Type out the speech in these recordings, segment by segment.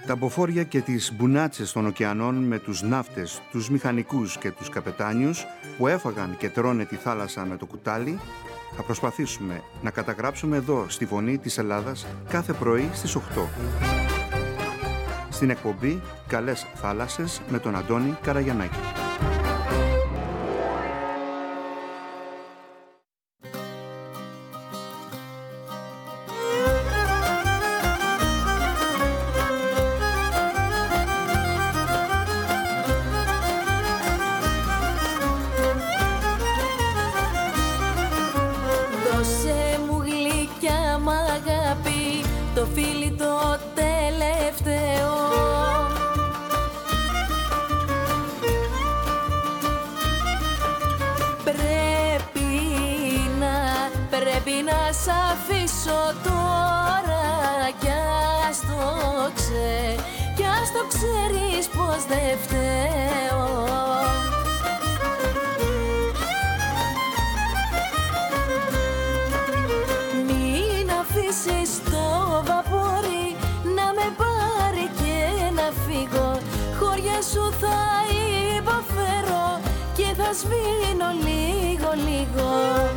Τα μποφόρια και τις μπουνάτσες των ωκεανών με τους ναύτες, τους μηχανικούς και τους καπετάνιους που έφαγαν και τρώνε τη θάλασσα με το κουτάλι, θα προσπαθήσουμε να καταγράψουμε εδώ στη Φωνή της Ελλάδας κάθε πρωί στις 8. Στην εκπομπή «Καλές θάλασσες» με τον Αντώνη Καραγιαννάκη. Ξέρεις πως δεν φταίω. Μην αφήσεις το βαπόρι να με πάρει και να φύγω. Χώρια σου θα υποφέρω και θα σβήνω λίγο λίγο.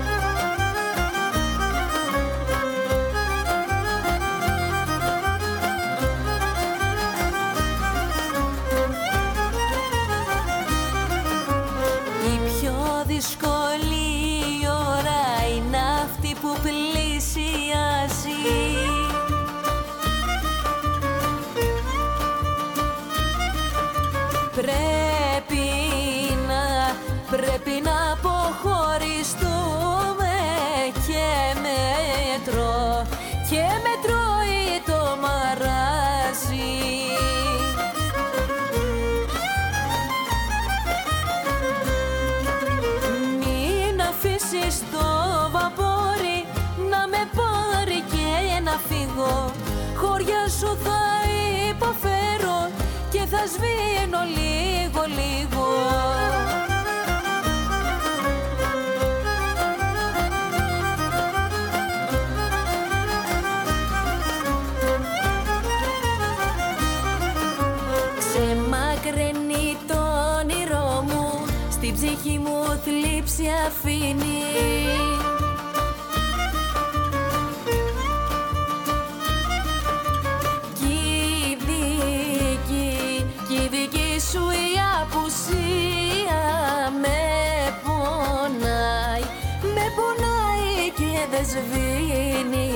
Δύσκολη ώρα είναι αυτή που πλησιάζει. Πρέπει να αποχωριστούμε και με τρώει το μαράζι. Στο βαπόρι να με πάρει και να φύγω. Χώρια σου θα υποφέρω και θα σβήνω λίγο λίγο. Ξεμακραίνει το όνειρό μου, στην ψυχή μου θλίψη αφήνει. Κι η δική σου η απουσία με πονάει και δεν σβήνει.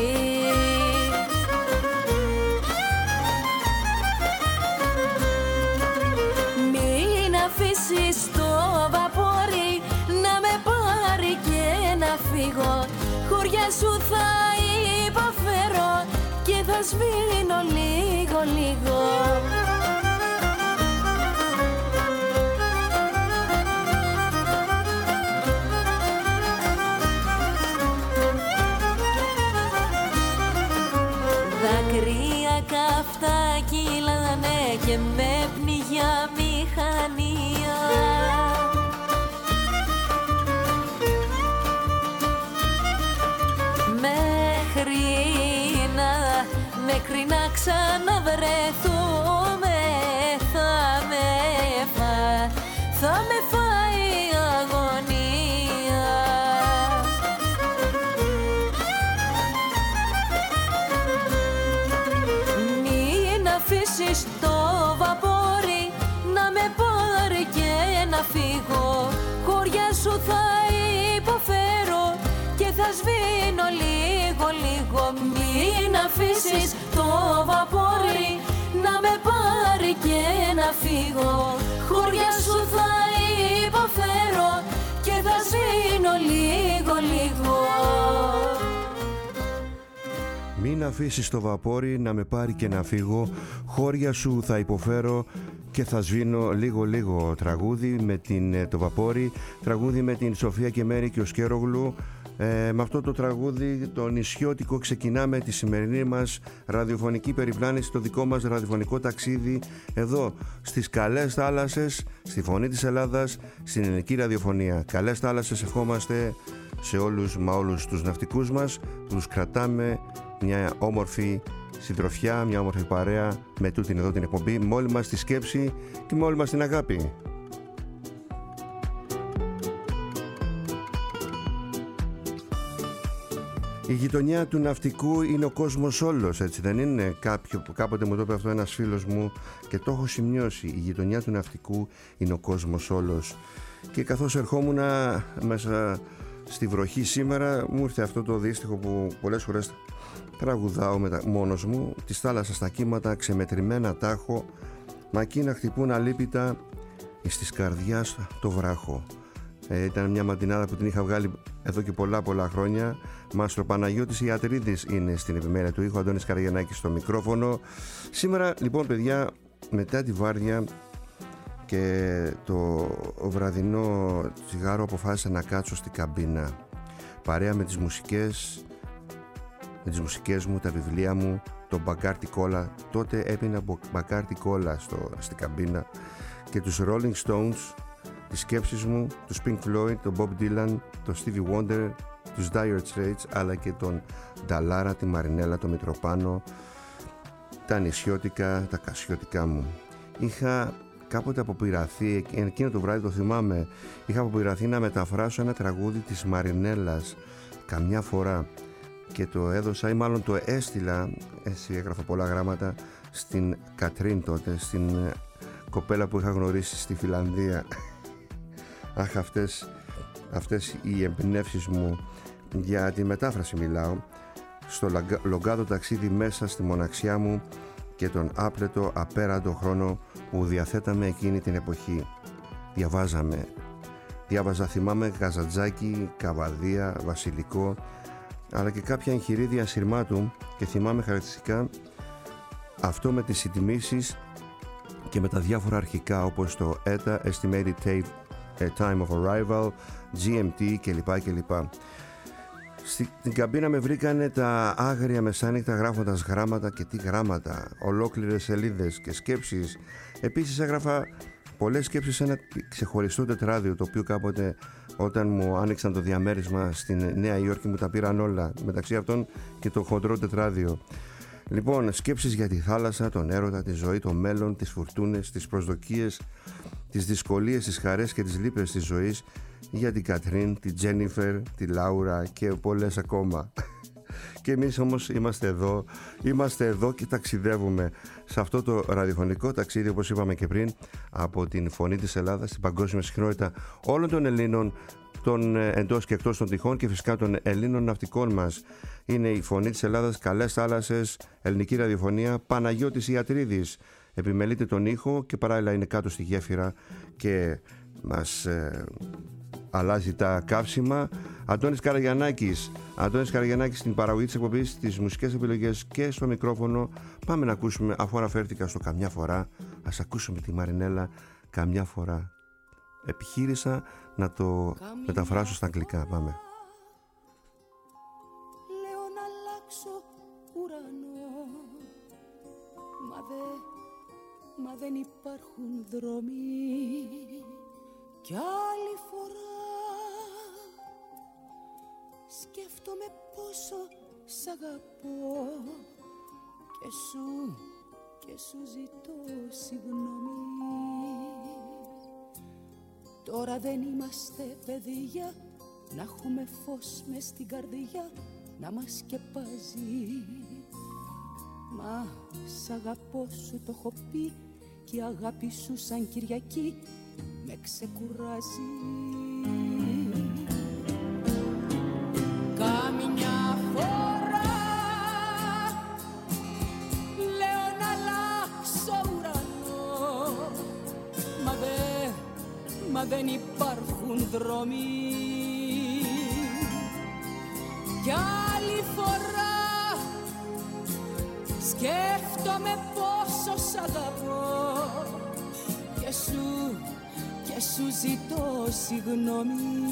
Μην αφήσεις το βαπόρι να με πάρει και να φύγω. Χωριά σου θα υποφέρω και θα σβήνω λίγο λίγο. Δάκρυα καυτά κύλανε και με πνιγιά μηχανία. Μέχρι να ξαναβρεθούμε θα με φάει η αγωνία. Μην αφήσεις το βαπόρι να με πάρει και να φύγω. Χωριά σου θα υποφέρω και θα σβήνω λίγο λίγο. Μην αφήσεις το βαπόρι να με πάρει και να φύγω. Χωριά σου θα υποφέρω και θα σβήνω λίγο λίγο. Μην αφήσεις το βαπόρι να με πάρει και να φύγω. Χώρια σου θα υποφέρω και θα σβήνω λίγο λίγο. Τραγούδι με το βαπόρι, τραγούδι με την Σοφία Κεμέρη και ο Σκέρογλου. Με αυτό το τραγούδι το νησιώτικο ξεκινάμε τη σημερινή μας ραδιοφωνική περιπλάνηση, το δικό μας ραδιοφωνικό ταξίδι εδώ στις καλές θάλασσες, στη Φωνή της Ελλάδας, στην ελληνική ραδιοφωνία. Καλές θάλασσες ευχόμαστε σε όλους τους ναυτικούς μας, τους κρατάμε μια όμορφη συντροφιά, μια όμορφη παρέα με τούτην εδώ την εκπομπή, με όλη μας τη σκέψη και με όλη μας την αγάπη. Η γειτονιά του ναυτικού είναι ο κόσμος όλος, έτσι δεν είναι? Κάποτε μου το είπε αυτό ένας φίλος μου και το έχω σημειώσει. Η γειτονιά του ναυτικού είναι ο κόσμος όλος. Και καθώς ερχόμουν μέσα στη βροχή σήμερα, μου ήρθε αυτό το δύστιχο που πολλές φορές τραγουδάω μόνος μου, της θάλασσας στα κύματα, ξεμετρημένα τάχω, μα εκεί να χτυπούν αλίπητα στις καρδιάς το βράχο. Ήταν μια μαντινάδα που την είχα βγάλει εδώ και πολλά χρόνια. Μάστρο Παναγιώτης Ιατρίδης είναι στην επιμέλεια του ήχου, Αντώνης Καραγιαννάκης στο μικρόφωνο. Σήμερα λοιπόν, παιδιά, μετά τη βάρδια και το βραδινό τσιγάρο, αποφάσισα να κάτσω στην καμπίνα παρέα με τις μουσικές μου, τα βιβλία μου, τον Μπακάρτι Κόλλα. Τότε έπινα Μπακάρτι Κόλλα στην καμπίνα και τους Rolling Stones, τις σκέψεις μου, τους Pink Floyd, τον Bob Dylan, τον Stevie Wonder, τους Dire Straits, αλλά και τον Νταλάρα, τη Μαρινέλα, τον Μητροπάνο, τα νησιώτικα, τα κασιώτικά μου. Είχα κάποτε αποπειραθεί, εκείνο το βράδυ το θυμάμαι, είχα αποπειραθεί να μεταφράσω ένα τραγούδι της Μαρινέλας καμιά φορά και το έδωσα, ή μάλλον το έστειλα, έτσι έγραφα πολλά γράμματα, στην Κατρίν τότε, στην κοπέλα που είχα γνωρίσει στη Φιλανδία. Αχ, αυτές οι εμπνεύσεις μου για τη μετάφραση μιλάω, στο λογκάδο ταξίδι μέσα στη μοναξιά μου και τον άπλετο απέραντο χρόνο που διαθέταμε εκείνη την εποχή. Διάβαζα, θυμάμαι, Καζαντζάκη, Καβαδία, Βασιλικό, αλλά και κάποια εγχειρίδια Συρμάτου, και θυμάμαι χαρακτηριστικά αυτό με τις συντιμήσεις και με τα διάφορα αρχικά, όπως το ETA, Estimated Time of Arrival, GMT κλπ. Στην καμπίνα με βρήκανε τα άγρια μεσάνυχτα γράφοντας γράμματα, και τι γράμματα, ολόκληρες σελίδες και σκέψεις. Επίσης έγραφα πολλές σκέψεις σε ένα ξεχωριστό τετράδιο, το οποίο κάποτε όταν μου άνοιξαν το διαμέρισμα στην Νέα Υόρκη μου τα πήραν όλα, μεταξύ αυτών και το χοντρό τετράδιο. Λοιπόν, σκέψεις για τη θάλασσα, τον έρωτα, τη ζωή, το μέλλον, τις φουρτούνες, τις προσδοκίες, τις δυσκολίες, τις χαρές και τις λύπες της ζωής, για την Κατρίν, την Τζένιφερ, τη Λάουρα και πολλές ακόμα. Και εμείς όμως είμαστε εδώ και ταξιδεύουμε σε αυτό το ραδιοφωνικό ταξίδι, όπως είπαμε και πριν, από την φωνή της Ελλάδας στην παγκόσμια συχνότητα όλων των Ελλήνων, των εντός και εκτός των τυχών, και φυσικά των Ελλήνων ναυτικών μας. Είναι η φωνή της Ελλάδας, καλές θάλασσες, ελληνική ραδιοφωνία, Παναγιώτης Ιατρίδης. Επιμελείται τον ήχο και παράλληλα είναι κάτω στη γέφυρα και μας αλλάζει τα καύσιμα. Αντώνης Καραγιαννάκης στην παραγωγή της εκπομπής, τις μουσικές επιλογές και στο μικρόφωνο. Πάμε να ακούσουμε, αφού αναφέρθηκα στο καμιά φορά, ας ακούσουμε τη Μαρινέλα καμιά φορά. Επιχείρησα να το μεταφράσω στα αγγλικά. Πάμε. Λέω να αλλάξω ουρανό, μα δεν υπάρχουν δρόμοι. Κι άλλη φορά σκέφτομαι πόσο σ' αγαπώ και σου ζητώ συγγνώμη. Τώρα δεν είμαστε παιδεία, να έχουμε φως μες στην καρδιά να μας σκεπάζει. Μα σ' αγαπώ, σου το έχω πει, και η αγάπη σου σαν Κυριακή με ξεκουράζει. Καμιά φορά λέω να αλλάξω ουρανό, μα δεν υπάρχουν δρόμοι. Κι άλλη φορά σκέφτομαι πόσο σ' αγαπώ και σου ζητώ συγγνώμη.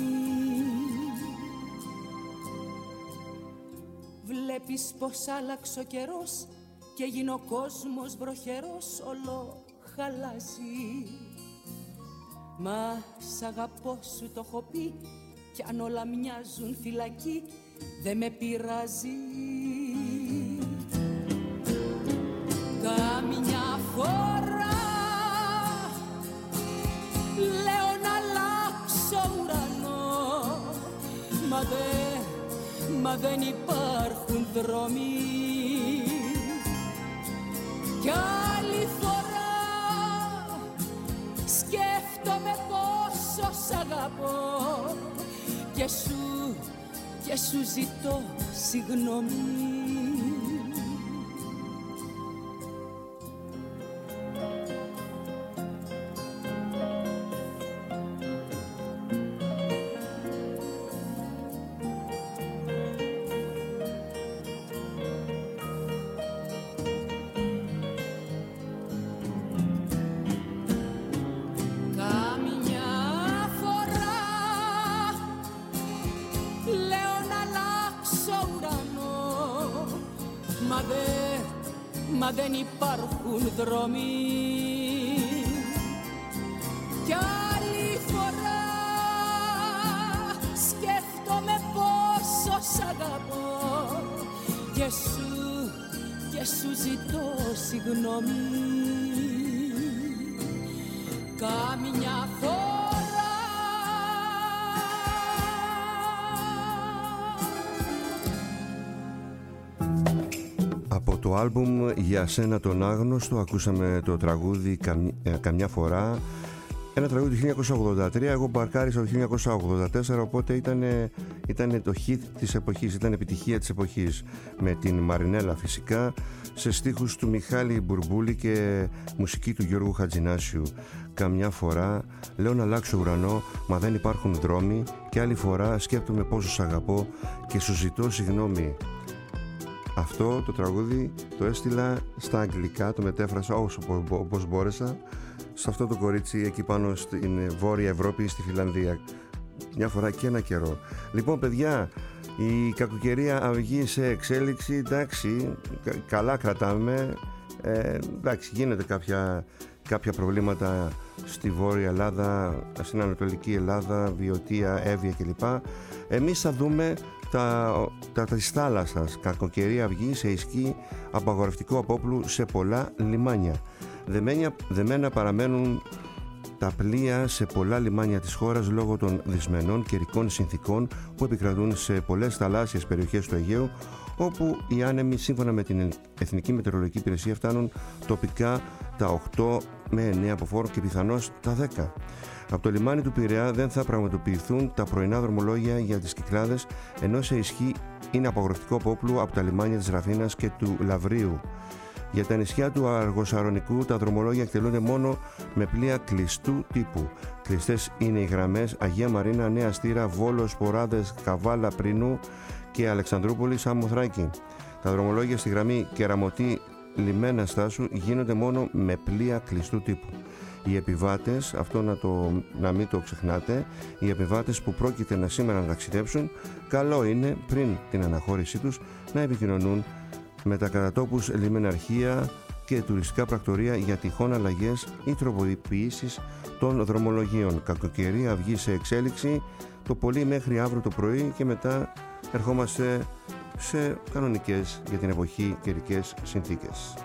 Βλέπεις πως άλλαξε ο καιρός και γίνει ο κόσμος βροχερός, όλο χαλάζει. Μα σ' αγαπώ, σου το έχω πει, κι αν όλα μοιάζουν φυλακή δεν με πειράζει. μα δεν υπάρχουν δρόμοι. Κι άλλη φορά σκέφτομαι πόσο σ' αγαπώ και σου ζητώ συγγνώμη. Μα δεν υπάρχουν δρόμοι. Κι άλλη φορά σκέφτομαι πόσο σ' αγαπώ και σου ζητώ συγγνώμη. Καμιά φορά Από το άλμπουμ «Για σένα τον άγνωστο» ακούσαμε το τραγούδι «Καμιά φορά». Ένα τραγούδι του 1983, εγώ μπαρκάρισα το 1984, οπότε ήταν το hit της εποχής, ήταν επιτυχία της εποχής, με την Μαρινέλα φυσικά, σε στίχους του Μιχάλη Μπουρμπούλη και μουσική του Γιώργου Χατζηνάσιου. Καμιά φορά λέω να αλλάξω ουρανό, μα δεν υπάρχουν δρόμοι, και άλλη φορά σκέπτομαι πόσο σ' αγαπώ και σου ζητώ συγγνώμη. Αυτό το τραγούδι το έστειλα στα αγγλικά, το μετέφρασα όπως μπόρεσα σε αυτό το κορίτσι εκεί πάνω στην Βόρεια Ευρώπη, στη Φιλανδία, μια φορά και ένα καιρό. Λοιπόν παιδιά, η κακοκαιρία αυγή σε εξέλιξη, εντάξει, καλά κρατάμε, εντάξει, γίνεται κάποια προβλήματα στη Βόρεια Ελλάδα, στην Ανατολική Ελλάδα, Βιωτία, Εύβοια κλπ. Εμείς θα δούμε τα της θάλασσας. Κακοκαιρία αυγή σε ισχύ απαγορευτικό απόπλου σε πολλά λιμάνια. Δεμένα παραμένουν τα πλοία σε πολλά λιμάνια της χώρας λόγω των δυσμενών καιρικών συνθήκων που επικρατούν σε πολλές θαλάσσιες περιοχές του Αιγαίου, όπου οι άνεμοι σύμφωνα με την Εθνική Μετεωρολογική Υπηρεσία φτάνουν τοπικά τα 8 με 9 από φόρο και πιθανώς τα 10. Από το λιμάνι του Πειραιά δεν θα πραγματοποιηθούν τα πρωινά δρομολόγια για τις Κυκλάδες, ενώ σε ισχύ είναι απαγορευτικό απόπλου από τα λιμάνια της Ραφίνας και του Λαβρίου. Για τα νησιά του Αργοσαρονικού τα δρομολόγια εκτελούνται μόνο με πλοία κλειστού τύπου. Κλειστές είναι οι γραμμές Αγία Μαρίνα, Νέα Στήρα, Βόλος, Ποράδες, Καβάλα, Πρινού και Αλεξανδρούπολη, Σάμο-Θράκη. Τα δρομολόγια στη γραμμή Κεραμωτή Λιμένα Στάσου γίνονται μόνο με πλοία κλειστού τύπου. Οι επιβάτες, αυτό να μην το ξεχνάτε, οι επιβάτες που πρόκειται σήμερα να ταξιδέψουν, καλό είναι πριν την αναχώρησή τους να επικοινωνούν με τα κατατόπους λιμεναρχεία και τουριστικά πρακτορεία για τυχόν αλλαγές ή τροποποιήσεις των δρομολογίων. Κακοκαιρία αυγή σε εξέλιξη, το πολύ μέχρι αύριο το πρωί, και μετά ερχόμαστε σε κανονικές για την εποχή καιρικές συνθήκες.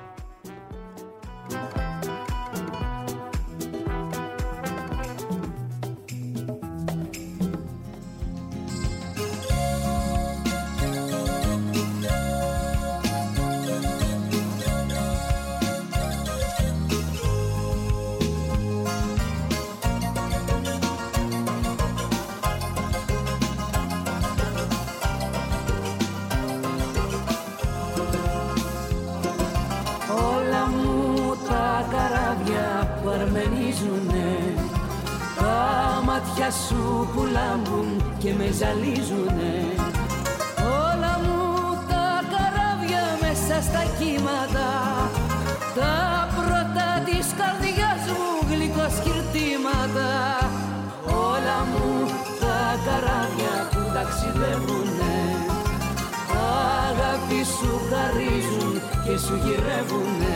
Σου που λάμπουν και με ζαλίζουνε, όλα μου τα καράβια μέσα στα κύματα, τα πρώτα της καρδιάς μου γλυκοσκυρτήματα. Όλα μου τα καράβια που ταξιδεύουνε, αγάπη σου χαρίζουν και σου γυρεύουνε.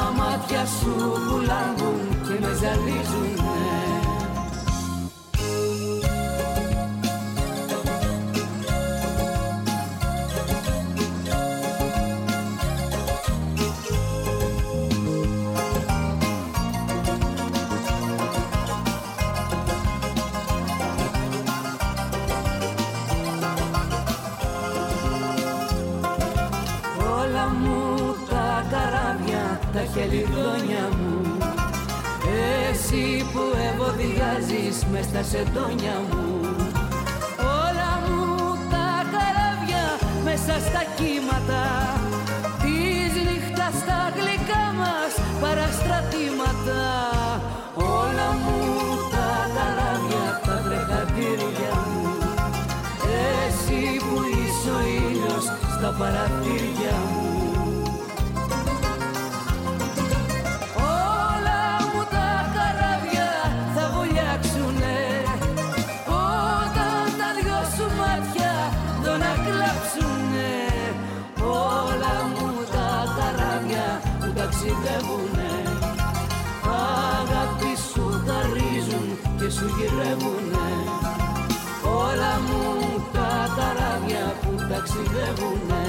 Σου που λάμπουν και με ζαλίζουνε. μελιδόνια μου. Εσύ που ευωδιάζεις μες στα σεντόνια μου. Όλα μου τα καράβια μέσα στα κύματα της νύχτας στα γλυκά μας παραστρατήματα. Όλα μου τα καράβια, τα τρεχατήρια μου. Εσύ που είσαι ο ήλιος στα παραθύρια μου. Όλα μου τα καράβια θα βουλιάξουνε όταν τα δυο σου μάτια δω να κλάψουνε. Όλα μου τα καράβια που ταξιδεύουνε αγάπη σου χαρίζουν και σου γυρεύουνε. Όλα μου τα καράβια που ταξιδεύουνε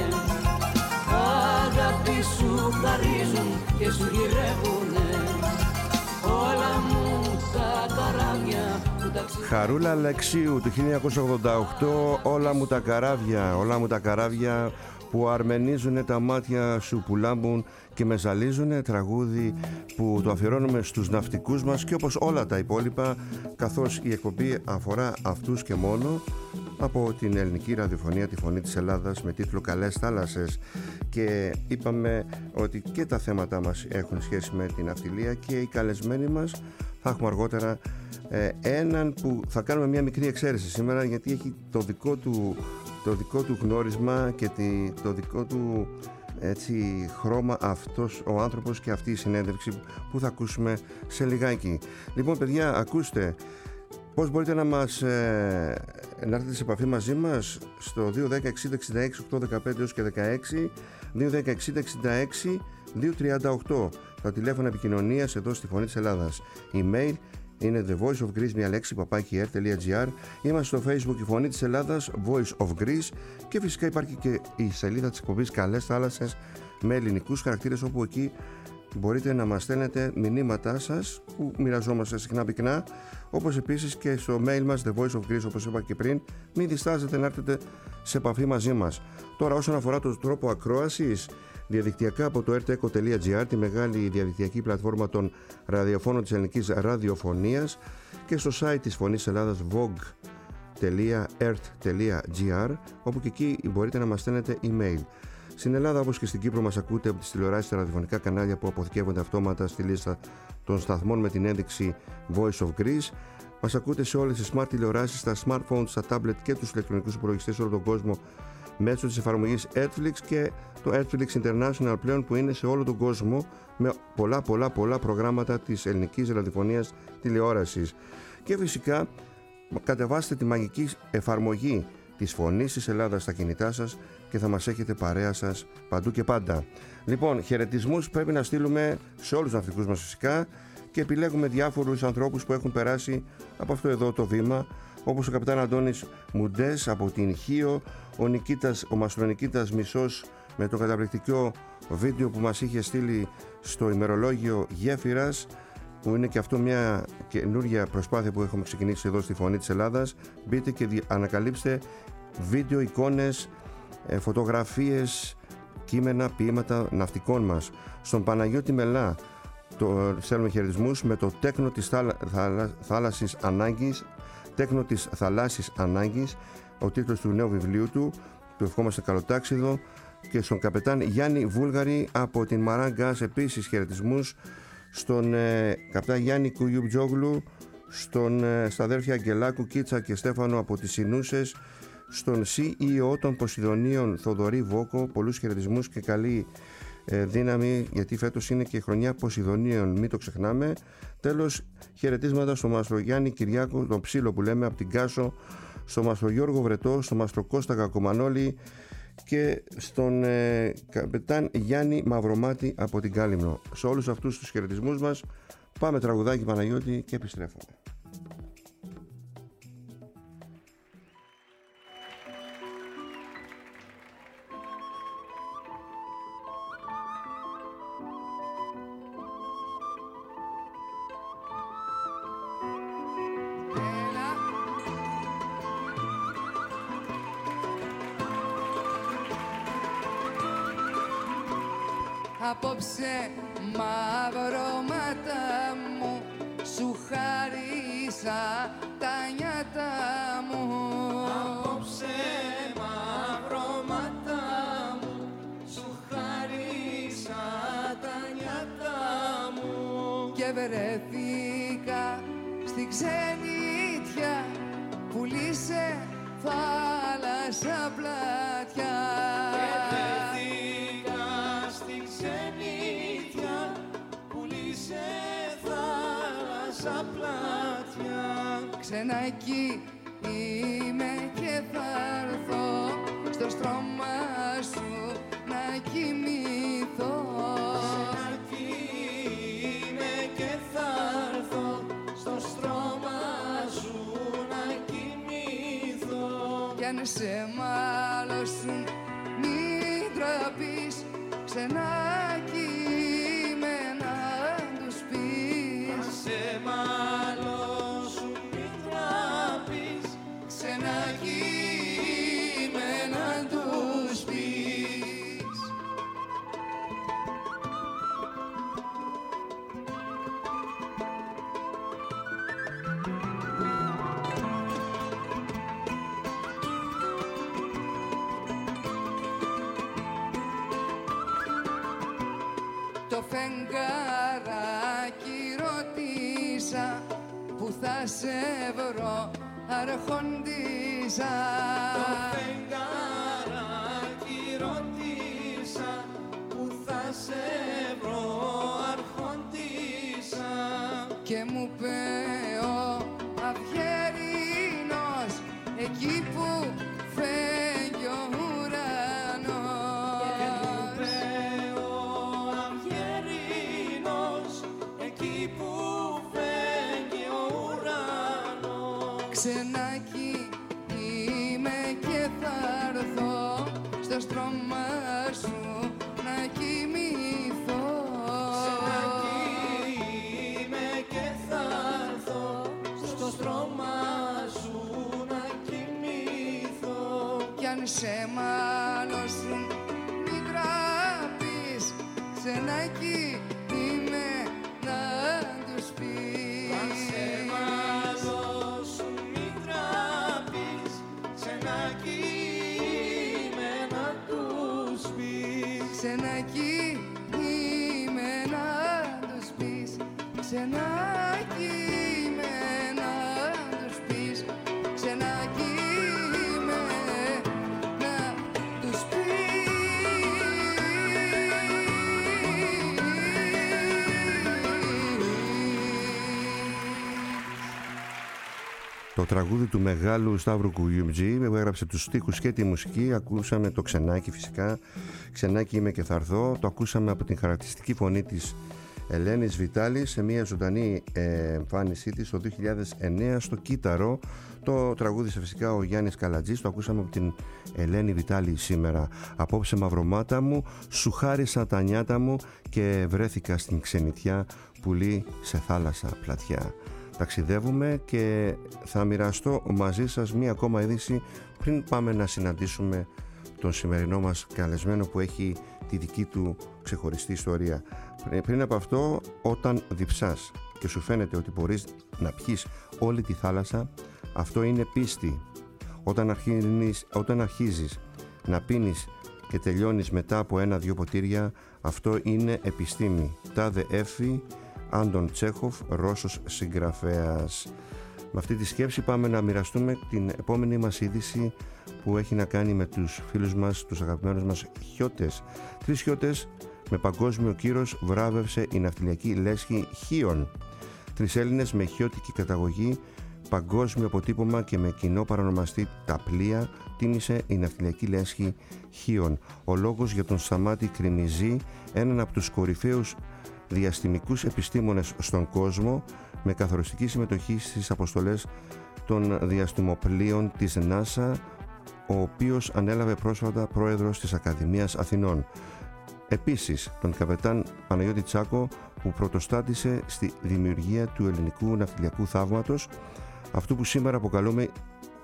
αγάπη σου χαρίζουν και σου γυρεύουνε. Όλα μου τα καράβια που ταξιδεύουνε. Χαρούλα Αλεξίου του 1988, όλα μου τα καράβια, όλα μου τα καράβια που αρμενίζουνε τα μάτια σου που λάμπουν και με ζαλίζουνε, τραγούδι που το αφιερώνουμε στους ναυτικούς μας και όπως όλα τα υπόλοιπα, καθώς η εκπομπή αφορά αυτούς και μόνο, από την ελληνική ραδιοφωνία, τη Φωνή της Ελλάδας, με τίτλο Καλές Θάλασσες. Και είπαμε ότι και τα θέματα μας έχουν σχέση με την ναυτιλία και οι καλεσμένοι μας θα έχουμε αργότερα έναν που θα κάνουμε μια μικρή εξαίρεση σήμερα, γιατί έχει το δικό του γνώρισμα και το δικό του έτσι χρώμα αυτός ο άνθρωπος και αυτή η συνέντευξη που θα ακούσουμε σε λιγάκι. Λοιπόν παιδιά, ακούστε πώς μπορείτε να να έρθετε σε επαφή μαζί μας στο 210 60 66 815 έως και 16, 210 60 66 238, τα τηλέφωνα επικοινωνίας εδώ στη Φωνή της Ελλάδας. Email είναι The Voice of Greece, μια λέξη, @air.gr. Είμαστε στο Facebook η Φωνή της Ελλάδας, Voice of Greece, και φυσικά υπάρχει και η σελίδα της εκπομπής Καλές Θάλασσες με ελληνικούς χαρακτήρες, όπου εκεί μπορείτε να μας στέλνετε μηνύματά σας που μοιραζόμαστε συχνά πυκνά, όπως επίσης και στο mail μας The Voice of Greece, όπως είπα και πριν. Μην διστάζετε να έρθετε σε επαφή μαζί μας. Τώρα, όσον αφορά τον τρόπο ακρόασης, διαδικτυακά από το rteco.gr, τη μεγάλη διαδικτυακή πλατφόρμα των ραδιοφώνων της ελληνικής ραδιοφωνίας, και στο site της Φωνής Ελλάδας vog.ert.gr, όπου και εκεί μπορείτε να μας στέλνετε email. Στην Ελλάδα, όπως και στην Κύπρο, μας ακούτε από τις τηλεοράσεις, τα ραδιοφωνικά κανάλια που αποθηκεύονται αυτόματα στη λίστα των σταθμών με την ένδειξη Voice of Greece. Μας ακούτε σε όλες τις smart τηλεοράσεις, στα smartphones, στα tablet και τους ηλεκτρονικούς υπολογιστές σε όλο τον κόσμο μέσω της εφαρμογής Netflix και το Netflix International πλέον, που είναι σε όλο τον κόσμο με πολλά προγράμματα της ελληνικής ραδιοφωνίας τηλεόρασης. Και φυσικά κατεβάστε τη μαγική εφαρμογή της Φωνής της Ελλάδας στα κινητά σας και θα μας έχετε παρέα σας παντού και πάντα. Λοιπόν, χαιρετισμούς πρέπει να στείλουμε σε όλους τους ναυτικούς μας φυσικά, και επιλέγουμε διάφορους ανθρώπους που έχουν περάσει από αυτό εδώ το βήμα, όπως ο καπιτάν Αντώνης Μουντές από την Χίο, ο Μαστρονικήτας Μισός με το καταπληκτικό βίντεο που μας είχε στείλει στο ημερολόγιο Γέφυρας, που είναι και αυτό μια καινούργια προσπάθεια που έχουμε ξεκινήσει εδώ στη Φωνή της Ελλάδας. Μπείτε και ανακαλύψτε βίντεο, εικόνες, φωτογραφίες, κείμενα, ποίηματα ναυτικών μας. Στον Παναγιώτη Μελά στέλνουμε χαιρετισμούς με το τέκνο της θάλασσης ανάγκης, τέκνο της θαλάσσης ανάγκης, ο τίτλος του νέου βιβλίου του ευχόμαστε καλοτάξιδο. Και στον καπετάν Γιάννη Βούλγαρη από την Μαράγκας επίσης χαιρετισμούς, στον καπετάν Γιάννη Κουγιουτζόγλου, στα αδέρφια Αγγελάκου, Κίτσα και Στέφανο από τις Σινούσες, στον CEO των Ποσειδονίων Θοδωρή Βόκο, πολλούς χαιρετισμούς και καλή δύναμη, γιατί φέτος είναι και χρονιά Ποσειδονίων, μην το ξεχνάμε. Τέλος, χαιρετίσματα στο Μάστρο Γιάννη Κυριάκου, τον Ψήλο που λέμε, από την Κάσο, στο Μάστρο Γιώργο Βρετό, στο Μάστρο Κώστα Κακομανόλη και στον καπετάν Γιάννη Μαυρομάτη από την Κάλυμνο. Σε όλους αυτούς τους χαιρετισμούς μας πάμε τραγουδάκι, Παναγιώτη, και επιστρέφουμε. Απόψε μαυρώματα μου, σου χάρισα τα νιάτα μου. Απόψε μαυρώματα μου, σου χάρισα τα νιάτα μου. Και βρεθήκα στη ξενιτιά, πουλήσε θάλασσα πλατιά. Και βρεθήκα στη ξενιτιά, πουλήσε θάλασσα πλατιά. Ξενάκι είμαι και θα έρθω στο στρώμα σου να κοιμηθώ. Ξενάκι είμαι και θα έρθω στο στρώμα σου να κοιμηθώ. Κι αν σε μάλωσουν μην τραπείς, ξενάκι είμαι να τους πεις. Αν σε μάλωσουν μην τραπείς, Ξενάκι είμαι να τους πεις. Το φεγγαράκι ρωτήσα, που θα σε βρω αρχοντήσα. το φεγγαράκι ρωτήσα, που θα σε βρω αρχοντήσα. Και μου είπε ο Αυγερίνος, εκεί που φέγγει ο ουρανός. Και μου είπε ο Αυγερίνος, εκεί που φέγγει ο ουρανός. Ξενάκι είμαι και θα έρθω στο στρώμα σου να κοιμηθώ. Ξενάκι είμαι και θα έρθω στο στρώμα σου να κοιμηθώ. Κι αν σε μάλωσουν μην τραπείς, ξενάκι είμαι να τους πεις. Αν σε μάλωσουν μην τραπείς, ξενάκι είμαι να τους πεις. Ξενάκι είμαι να τους πεις. Ξενάκι είμαι να τους πεις. Ξενάκι είμαι να τους Το τραγούδι του μεγάλου Σταύρου Κουγιουμτζή που έγραψε τους στίχους και τη μουσική. Ακούσαμε το Ξενάκι φυσικά. Ξενάκι είμαι και θα έρθω. Το ακούσαμε από την χαρακτηριστική φωνή της Ελένης Βιτάλη σε μια ζωντανή εμφάνισή της το 2009 στο Κύτταρο. Το τραγούδισε φυσικά ο Γιάννης Καλατζής. Το ακούσαμε από την Ελένη Βιτάλη σήμερα. Απόψε μαυρωμάτα μου, σου χάρισα τα νιάτα μου και βρέθηκα στην ξενιτιά, πουλί σε θάλασσα πλατιά. Ταξιδεύουμε και θα μοιραστώ μαζί σας μία ακόμα είδηση πριν πάμε να συναντήσουμε τον σημερινό μας καλεσμένο που έχει τη δική του ξεχωριστή ιστορία. Πριν από αυτό, όταν διψάς και σου φαίνεται ότι μπορείς να πιείς όλη τη θάλασσα, αυτό είναι πίστη. Όταν αρχίζεις να πίνεις και τελειώνεις μετά από 1-2 ποτήρια, αυτό είναι επιστήμη. Τάδε Έφη, Άντων Τσέχοφ, Ρώσος συγγραφέας. Με αυτή τη σκέψη πάμε να μοιραστούμε την επόμενη μας είδηση που έχει να κάνει με τους φίλους μας, τους αγαπημένους μας χιώτες. 3 χιώτες με παγκόσμιο κύρος βράβευσε η ναυτιλιακή λέσχη Χίων. 3 Έλληνες με χιώτικη καταγωγή, παγκόσμιο αποτύπωμα και με κοινό παρονομαστή τα πλοία τίμησε η ναυτιλιακή λέσχη Χίων. Ο λόγος για τον Σταμάτη Κρημιζή, έναν από τους κορυφαίους διαστημικούς επιστήμονες στον κόσμο, με καθοριστική συμμετοχή στις αποστολές των διαστημοπλοίων της NASA, ο οποίος ανέλαβε πρόσφατα πρόεδρος της Ακαδημίας Αθηνών. Επίσης, τον καπετάν Παναγιώτη Τσάκο, που πρωτοστάτησε στη δημιουργία του ελληνικού ναυτιλιακού θαύματος, αυτού που σήμερα αποκαλούμε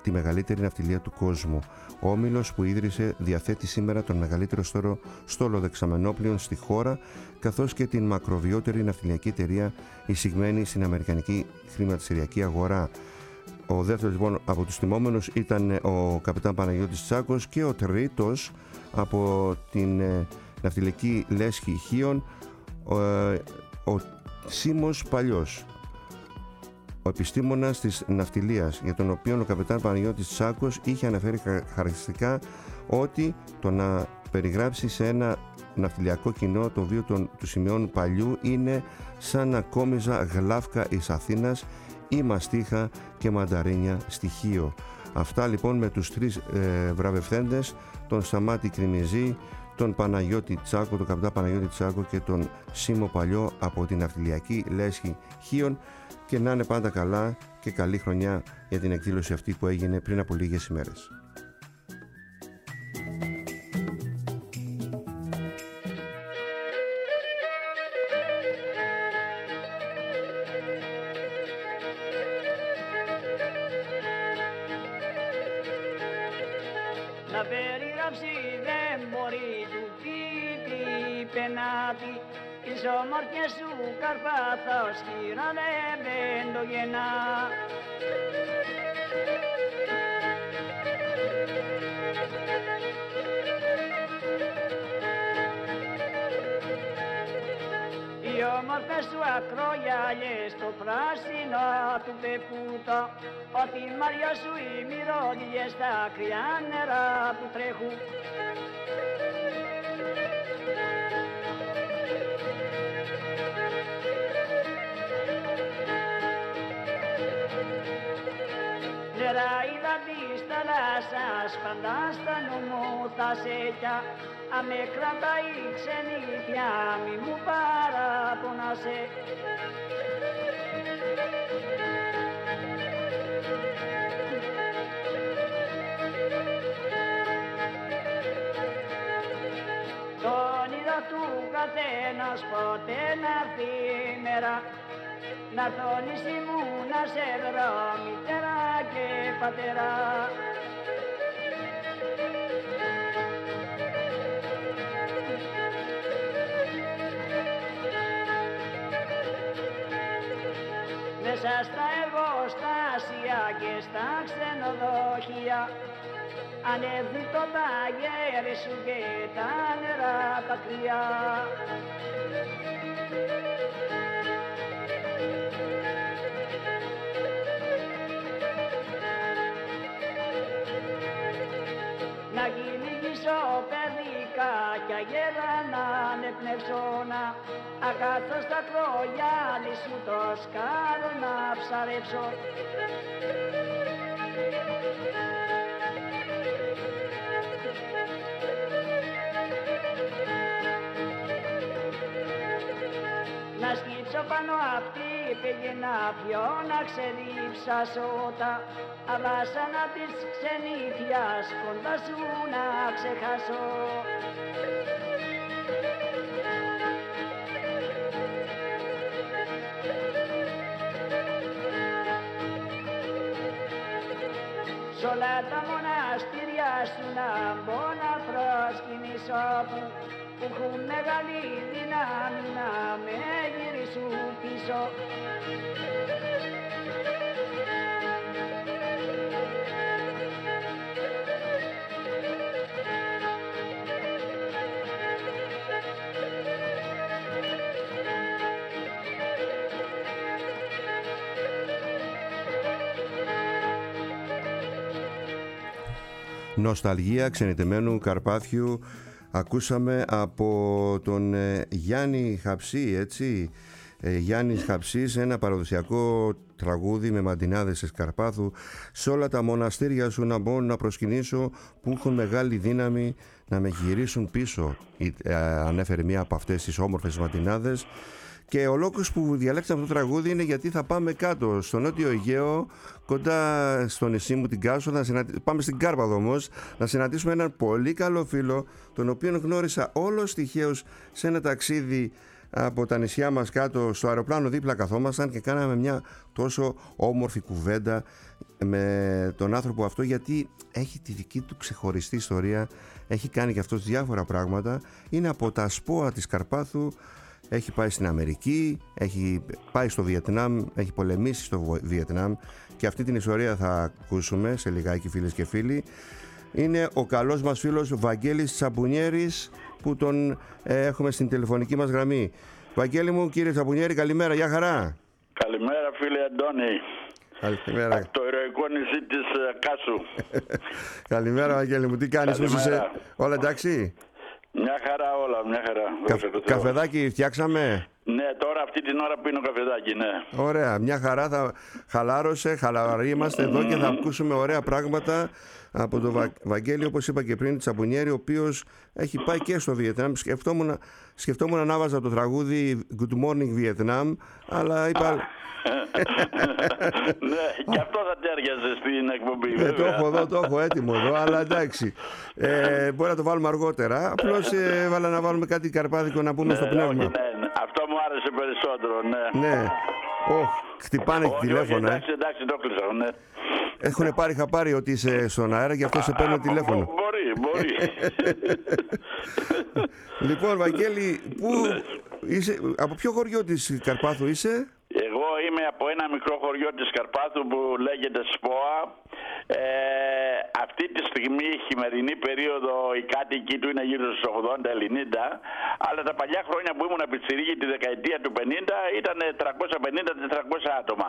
τη μεγαλύτερη ναυτιλία του κόσμου. Ο όμιλος που ίδρυσε διαθέτει σήμερα τον μεγαλύτερο στόλο δεξαμενόπλων στη χώρα, καθώς και την μακροβιότερη ναυτιλιακή εταιρεία εισηγμένη στην αμερικανική χρηματιστηριακή αγορά. Ο δεύτερος λοιπόν από τους τιμόμενους ήταν ο καπετάν Παναγιώτης Τσάκος και ο τρίτος από την ναυτιλιακή λέσχη Χίων, ο Σίμος Παλιός, ο επιστήμονας της ναυτιλίας, για τον οποίο ο καπετάν Παναγιώτης Τσάκος είχε αναφέρει χαρακτηριστικά ότι το να περιγράψει σε ένα ναυτιλιακό κοινό το βίο του Σημειών Παλιού είναι σαν να κόμιζα γλάφκα εις Αθήνας ή μαστίχα και μανταρίνια στοιχείο. Αυτά λοιπόν με τους τρεις βραβευθέντες, τον Σταμάτη Κρημιζή, τον Παναγιώτη Τσάκο, τον καπετάν Παναγιώτη Τσάκο και τον Σίμο Παλιό από την ναυτιλιακή λέσχη Χίων, και να είναι πάντα καλά και καλή χρονιά για την εκδήλωση αυτή που έγινε πριν από λίγες ημέρες. Να περιγράψει δεν μπορεί του πίτη πενάτη, τις όμορφιες σου Καρπάθα ως χείρα δεν το γεννά. Οι όμορφες σου ακρογιαλιές στο πράσινο του πεπούτο, ότι η μαριά σου οι μυρωδιές στα κρυά νερά που τρέχουν. Νεράιδα της θαλάσσας πάντα στα νου θα σε κιά, αμε κρατάει ξενίτια μη μου παραπονάσαι. Το όνειρο του καθένας ποτέ να έρθει η μέρα, να θονίσει μου να σε βρω μητέρα και πατέρα. Μέσα στα εργοστάσια και στα ξενοδοχεία, ανέβει το ταγέρι σου και τα νερά τα κρύα. Να κυνηγήσω παιδικά κι αγέρα να ανεπνεύσωνα, ακάθω στα κρογιάλι σου το σκάρο να ψαρέψω. Να σκύψω πάνω απ' τη πηγή να πιω να ξεδίψα σώτα, αλλά σαν να της ξενήθειας κοντά σου να ξεχάσω. Σ' όλα τα μοναστήρια σου να μπω να προσκυνήσω, που έχουν μεγάλη δύναμη να με γυρίσουν πίσω. Νοσταλγία ξενιτεμένου Καρπάθιου ακούσαμε από τον Γιάννη Χαψή, έτσι. Γιάννης Χαψής, ένα παραδοσιακό τραγούδι με μαντινάδες της Καρπάθου. Σε όλα τα μοναστήρια σου να μπορώ να προσκυνήσω, που έχουν μεγάλη δύναμη να με γυρίσουν πίσω. Ανέφερε μία από αυτές τις όμορφες μαντινάδες. Και ο λόγος που διαλέξαμε αυτό το τραγούδι είναι γιατί θα πάμε κάτω στο Νότιο Αιγαίο, κοντά στο νησί μου την Κάσο. Πάμε στην Κάρπαθο όμως, να συναντήσουμε έναν πολύ καλό φίλο, τον οποίο γνώρισα όλος τυχαίως σε ένα ταξίδι από τα νησιά μας κάτω στο αεροπλάνο δίπλα καθόμασταν και κάναμε μια τόσο όμορφη κουβέντα με τον άνθρωπο αυτό, γιατί έχει τη δική του ξεχωριστή ιστορία, έχει κάνει και αυτός διάφορα πράγματα, είναι από τα σπόα της Καρπάθου, έχει πάει στην Αμερική, έχει πάει στο Βιετνάμ, έχει πολεμήσει στο Βιετνάμ και αυτή την ιστορία θα ακούσουμε σε λιγάκι, φίλες και φίλοι. Είναι ο καλός μας φίλος Βαγγέλης Τσαμπουνιέρης που τον έχουμε στην τηλεφωνική μας γραμμή. Βαγγέλη μου, κύριε Τσαμπουνιέρη, καλημέρα, γεια χαρά. Καλημέρα φίλε Αντώνη. Καλημέρα. Από το ηρωικό νησί της Κάσου. Καλημέρα Βαγγέλη μου, τι κάνεις, πώς είσαι, όλα εντάξει? Μια χαρά όλα, μια χαρά. Καφεδάκι φτιάξαμε? Ναι, τώρα αυτή την ώρα πίνω καφεδάκι, ναι. Ωραία, μια χαρά, θα χαλαροί είμαστε εδώ και θα ακούσουμε ωραία πράγματα από τον Βαγγέλη, όπως είπα και πριν, Τσαμπουνιέρη, ο οποίος έχει πάει και στο Βιετνάμ. Σκεφτόμουν να βάζα το τραγούδι Good Morning Vietnam, αλλά είπα... Ναι, και αυτό θα τέριαζε στην εκπομπή. Το έχω εδώ, το έχω έτοιμο εδώ, αλλά εντάξει. Μπορεί να το βάλουμε αργότερα. Απλώς έβαλα να βάλουμε κάτι καρπάδικο να πούμε στο πνεύμα. Ναι, αυτό μου άρεσε περισσότερο, ναι. Ναι. Χτυπάνε και τηλέφωνα. Εντάξει, το κλείσα, ναι. Έχουν πάρει χαπάρι ότι είσαι στον αέρα, γι' αυτό σε παίρνω τηλέφωνο. Μπορεί. Λοιπόν, Βαγγέλη, από ποιο χωριό της Καρπάθου είσαι? Εγώ είμαι από ένα μικρό χωριό της Καρπάθου που λέγεται Σπόα. Αυτή τη στιγμή, η χειμερινή περίοδο, οι κάτοικοι του είναι γύρω στους 80-90, αλλά τα παλιά χρόνια που ήμουν πιτσιρίκι, τη δεκαετία του 50, ήταν 350-400 άτομα.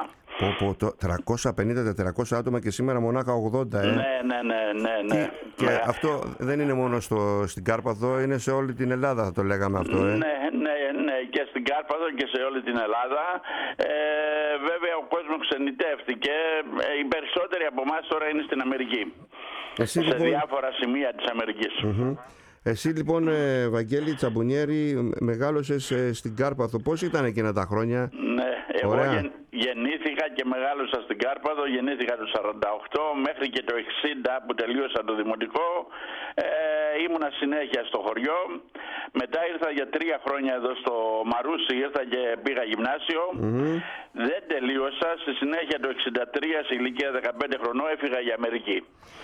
350-400 άτομα και σήμερα μονάχα 80, Ναι. Και αυτό δεν είναι μόνο στην Κάρπαθο, είναι σε όλη την Ελλάδα, θα το λέγαμε αυτό, Ναι, και στην Κάρπαθο και σε όλη την Ελλάδα. Βέβαια ο κόσμος ξενιτεύτηκε. Οι περισσότεροι από εμάς τώρα είναι στην Αμερική. Σε διάφορα σημεία της Αμερικής. Εσύ λοιπόν, Βαγγέλη Τσαμπουνιέρη, μεγάλωσες στην Κάρπαθο. Πώς ήταν εκείνα τα χρόνια? Ναι, εγώ γεννήθηκα και μεγάλωσα στην Κάρπαθο. Γεννήθηκα το 48 μέχρι και το 60 που τελείωσα το δημοτικό. Ήμουνα συνέχεια στο χωριό. Μετά ήρθα για 3 χρόνια εδώ στο Μαρούσι, ήρθα και πήγα γυμνάσιο. Δεν τελείωσα. Στη συνέχεια το 63, σε ηλικία 15 χρονών, έφυγα για Αμερική.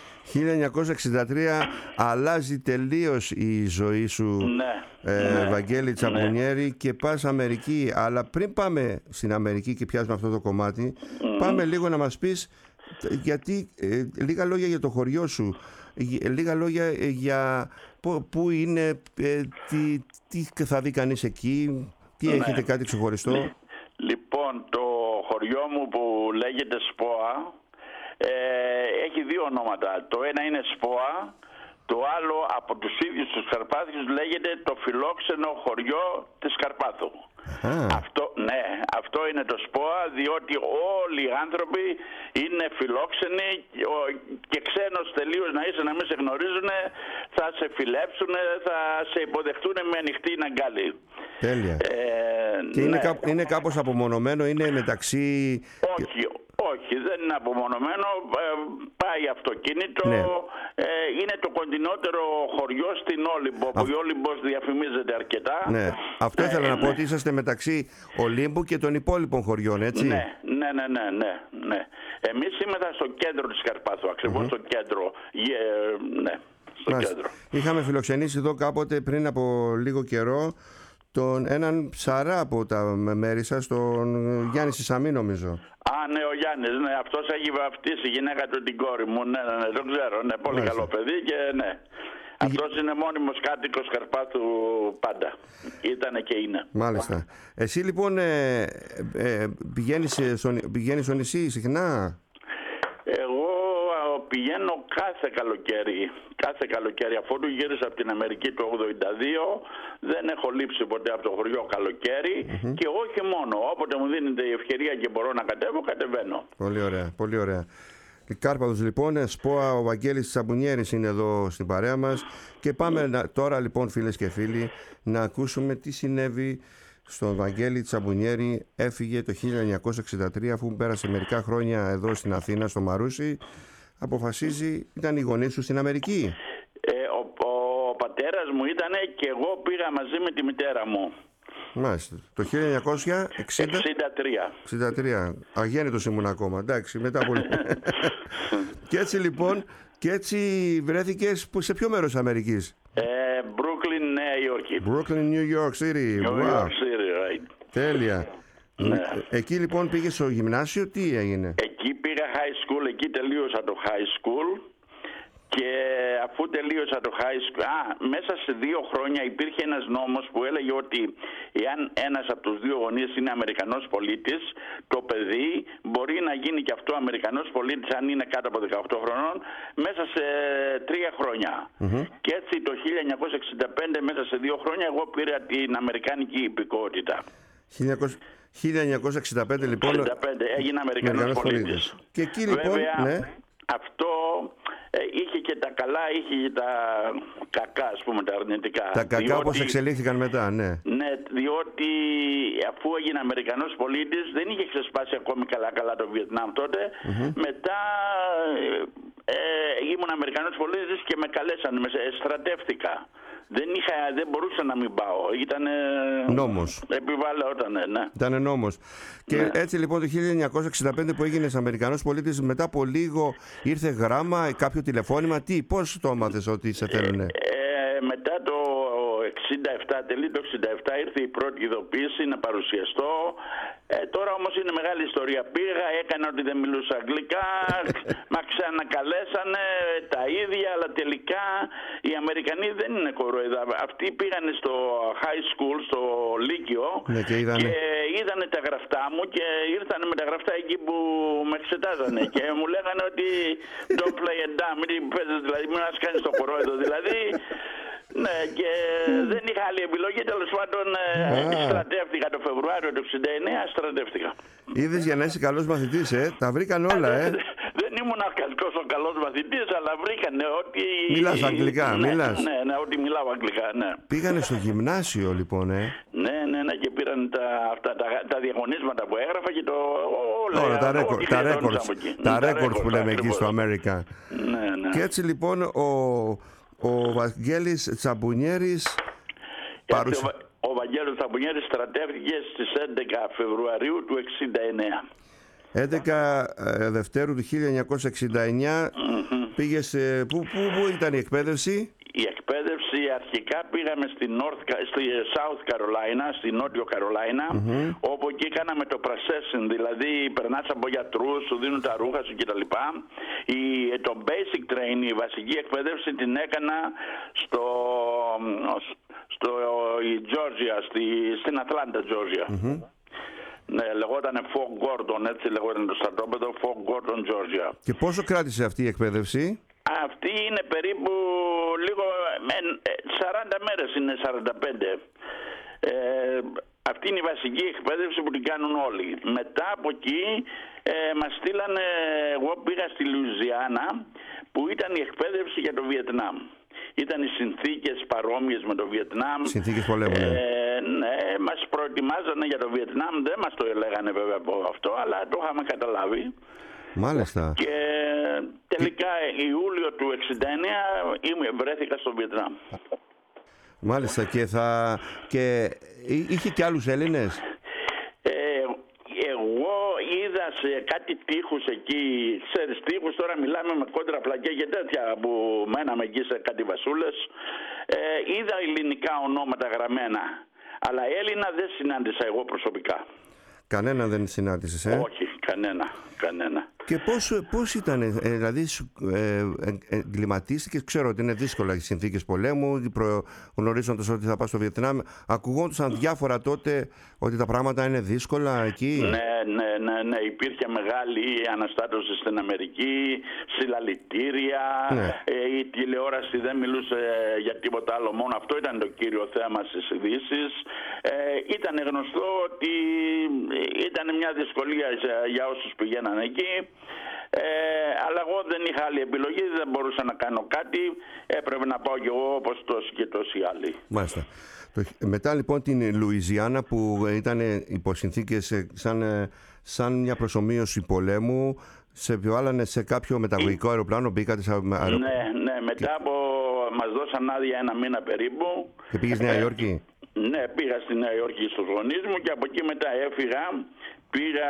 1963 αλλάζει τελείως η ζωή σου, Βαγγέλη Τσαμπουνιέρη, και πας Αμερική. Αλλά πριν πάμε στην Αμερική και πιάσουμε αυτό το κομμάτι, πάμε λίγο να μας πεις, γιατί λίγα λόγια για το χωριό σου, λίγα λόγια για πού είναι, τι θα δει κανείς εκεί, τι έχετε κάτι ξεχωριστό? Λοιπόν, το χωριό μου που λέγεται Σπόα έχει 2 ονόματα. Το ένα είναι Σπόα, το άλλο από τους ίδιους τους Καρπάθιους λέγεται το φιλόξενο χωριό της Καρπάθου. Αυτό είναι το Σπόα, διότι όλοι οι άνθρωποι είναι φιλόξενοι και ξένος τελείως να είσαι, να μην σε γνωρίζουν, θα σε φιλέψουν, θα σε υποδεχτούν με ανοιχτή αγκάλη. Τέλεια. Και είναι κάπως απομονωμένο, είναι μεταξύ... Όχι, δεν είναι απομονωμένο, πάει αυτοκίνητο, είναι το κοντινότερο χωριό στην Όλυμπο, που η Όλυμπος διαφημίζεται αρκετά. Ναι, αυτό ήθελα να πω, ότι είσαστε μεταξύ Ολύμπου και των υπόλοιπων χωριών, έτσι? Ναι. Εμείς είμαστε στο κέντρο της Καρπάθου, ακριβώς στο κέντρο. Στο κέντρο. Είχαμε φιλοξενήσει εδώ κάποτε πριν από λίγο καιρό έναν ψαρά από τα μέρη σας, τον Γιάννη Σισαμή νομίζω. Ναι, ο Γιάννης, αυτός έχει βαφτίσει η γυναίκα του την κόρη μου, τον ξέρω, πολύ καλό παιδί και ναι. Αυτός είναι μόνιμος κάτοικος Καρπάθου πάντα. Ήτανε και είναι. Μάλιστα. Εσύ λοιπόν πηγαίνεις στο νησί συχνά? Εγώ πηγαίνω κάθε καλοκαίρι. Αφού γύρισα από την Αμερική το 82, δεν έχω λείψει ποτέ από το χωριό καλοκαίρι και όχι μόνο. Όποτε μου δίνεται η ευκαιρία και μπορώ να κατεβαίνω. Πολύ ωραία, πολύ ωραία. Η Κάρπαθος λοιπόν, Σπόα, ο Βαγγέλης Τσαμπουνιέρης είναι εδώ στην παρέα μας και πάμε τώρα λοιπόν, φίλες και φίλοι, να ακούσουμε τι συνέβη στον Βαγγέλη Τσαμπουνιέρη. Έφυγε το 1963 αφού πέρασε μερικά χρόνια εδώ στην Αθήνα, στο Μαρούσι. Αποφασίζει, ήταν οι γονείς σου στην Αμερική? Ο πατέρας μου ήτανε και εγώ πήγα μαζί με τη μητέρα μου. Μάλιστα. Το 1963. 63. Αγέννητος ήμουν ακόμα. Εντάξει, μετά από λίγο. Και έτσι λοιπόν, και έτσι βρέθηκες σε ποιο μέρος της Αμερικής? Brooklyn, Νέα Υόρκη. Brooklyn, New York City. New York City, right. Τέλεια. Ναι. Εκεί λοιπόν πήγες στο γυμνάσιο, τι έγινε? Εκεί πήγα high school, εκεί τελείωσα το high school. Και αφού τελείωσα το high school, μέσα σε 2 χρόνια υπήρχε ένας νόμος που έλεγε ότι εάν ένας από τους 2 γονείς είναι Αμερικανός πολίτης, το παιδί μπορεί να γίνει και αυτό Αμερικανός πολίτης αν είναι κάτω από 18 χρονών μέσα σε 3 χρόνια. Και έτσι το 1965 μέσα σε 2 χρόνια εγώ πήρα την Αμερικάνικη υπηκότητα. 1965 λοιπόν 65 έγινε Αμερικανός πολίτης. Και εκεί λοιπόν, βέβαια, ναι. Αυτό είχε και τα καλά, είχε και τα κακά, ας πούμε, τα αρνητικά. Τα κακά όπως εξελίχθηκαν μετά, ναι. Ναι, διότι αφού έγινε Αμερικανός πολίτης δεν είχε ξεσπάσει ακόμη καλά το Βιετνάμ τότε. Μετά ήμουν Αμερικανός πολίτης και με καλέσαν, στρατεύτηκα. Δεν μπορούσα να μην πάω. Ήταν νόμος. Επιβάλλονταν, ναι. Ήταν νόμος. Και έτσι λοιπόν το 1965 που έγινες Αμερικανός πολίτης, μετά από λίγο ήρθε γράμμα, κάποιο τηλεφώνημα. Πώς το έμαθες ότι σε θέλουνε? Μετά το 67, τελεί το 67 ήρθε η πρώτη ειδοποίηση να παρουσιαστώ. Τώρα όμως είναι μεγάλη ιστορία. Πήγα, έκανα ότι δεν μιλούσα αγγλικά, μα ξανακαλέσανε τα ίδια, αλλά τελικά οι Αμερικανοί δεν είναι κοροϊδά. Αυτοί πήγανε στο high school, στο Λύκειο, και είδανε τα γραφτά μου και ήρθανε με τα γραφτά εκεί που με εξετάζανε και μου λέγανε ότι don't play it down, μην παίζεις, δηλαδή μην μας κάνεις το κορόιδο, δηλαδή. Ναι, και δεν είχα άλλη επιλογή. Τέλος πάντων, στρατεύτηκα το Φεβρουάριο του 69, στρατεύτηκα. Είδες, για να είσαι καλός μαθητής, τα βρήκαν όλα, Δεν ήμουν τόσο καλός μαθητής, αλλά βρήκανε ότι. Μιλάς αγγλικά, μιλάς. Ναι, ότι μιλάω αγγλικά, ναι. Πήγανε στο γυμνάσιο, λοιπόν, Ναι, και πήραν τα διαγωνίσματα που έγραφα και όλα τα records που λέμε εκεί στο Αμέρικα. Ναι. Και έτσι λοιπόν ο Βαγγέλης Τσαμπουνιέρης Ο Βαγγέλης Τσαμπουνιέρης στρατεύτηκε στις 11 Φεβρουαρίου του 69. 11 Δευτέρου του 1969 πήγες, πού ήταν η εκπαίδευση? Η εκπαίδευση αρχικά πήγαμε στη South Carolina, στη Νότιο Καρολάινα, όπου εκεί κάναμε το processing, δηλαδή περνάς από γιατρούς, σου δίνουν τα ρούχα σου κτλ. Το basic training, η βασική εκπαίδευση την έκανα στο Georgia, στην Ατλάντα, Georgia. Ναι, λεγόταν Fort Gordon, έτσι λεγόταν το στρατόπεδο, Fort Gordon, Georgia. Και πόσο κράτησε αυτή η εκπαίδευση? Αυτή είναι περίπου 40 μέρες, είναι 45. Αυτή είναι η βασική εκπαίδευση που την κάνουν όλοι. Μετά από εκεί μας στείλανε, εγώ πήγα στη Λουιζιάννα που ήταν η εκπαίδευση για το Βιετνάμ. Ήταν οι συνθήκες παρόμοιες με το Βιετνάμ. Συνθήκες πολέμου, ναι, μας προετοιμάζανε για το Βιετνάμ. Δεν μας το έλεγανε βέβαια από αυτό, αλλά το είχαμε καταλάβει. Μάλιστα. Και τελικά Ιούλιο του 69 βρέθηκα στο Βιετνάμ. Μάλιστα. Και είχε και άλλους Έλληνες? Εγώ είδα σε κάτι τείχους εκεί, ξέρεις τείχους, τώρα μιλάμε με κόντρα πλακέ και τέτοια που μέναμε εκεί σε κάτι βασούλες. Είδα ελληνικά ονόματα γραμμένα, αλλά Έλληνα δεν συνάντησα εγώ προσωπικά. Κανένα δεν συνάντησες, Όχι, κανένα. Και πώς ήταν, δηλαδή εγκληματίστηκες? Ξέρω ότι είναι δύσκολα οι συνθήκες πολέμου, γνωρίζοντας ότι θα πας στο Βιετνάμ. Ακουγόντουσαν διάφορα τότε ότι τα πράγματα είναι δύσκολα εκεί. Ναι, υπήρχε μεγάλη αναστάτωση στην Αμερική, συλλαλητήρια, η τηλεόραση δεν μιλούσε για τίποτα άλλο, μόνο αυτό ήταν το κύριο θέμα στις ειδήσεις. Ήταν γνωστό ότι ήταν μια δυσκολία για όσους πηγαίναν εκεί, αλλά εγώ δεν είχα άλλη επιλογή, δεν μπορούσα να κάνω κάτι, έπρεπε να πάω κι εγώ όπως τόσοι και τόσοι άλλοι. Μάλιστα. Μετά λοιπόν την Λουιζιάννα που ήταν υπό συνθήκες σαν μια προσομοίωση πολέμου, σε επιβάλλανε σε κάποιο μεταγωγικό αεροπλάνο, μπήκατε σε Ναι, μετά από μας δώσαν άδεια 1 μήνα περίπου. Και πήγες Νέα Υόρκη? Ναι, πήγα στη Νέα Υόρκη στους γονείς μου και από εκεί μετά έφυγα. Πήγα,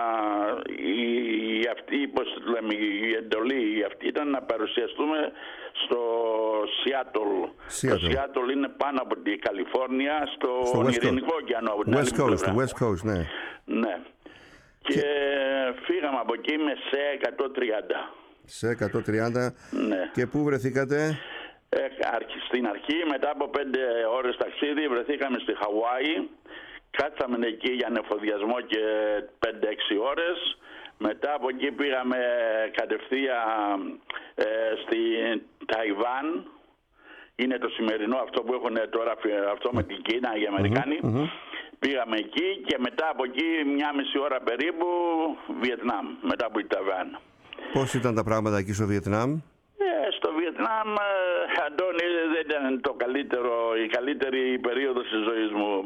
πώς λέμε, η εντολή αυτή ήταν να παρουσιαστούμε στο Σιάτολ. Το Σιάτολ είναι πάνω από την Καλιφόρνια, στο Ειρηνικό ωκεανό. West Coast, ναι. Ναι. Και φύγαμε από εκεί με σε 130. Σε 130. Ναι. Και πού βρεθήκατε? Στην αρχή, μετά από 5 ώρες ταξίδι, βρεθήκαμε στη Χαουάη. Κάτσαμε εκεί για νεφοδιασμό και 5-6 ώρες. Μετά από εκεί πήγαμε κατευθείαν στη Ταϊβάν. Είναι το σημερινό αυτό που έχουν τώρα, αυτό με την Κίνα, οι Αμερικάνοι. Πήγαμε εκεί και μετά από εκεί 1,5 ώρα περίπου Βιετνάμ, μετά από την Ταϊβάν. Πώς ήταν τα πράγματα εκεί στο Βιετνάμ? Στο Βιετνάμ, Αντώνη, δεν ήταν το καλύτερο, η καλύτερη περίοδος της ζωής μου.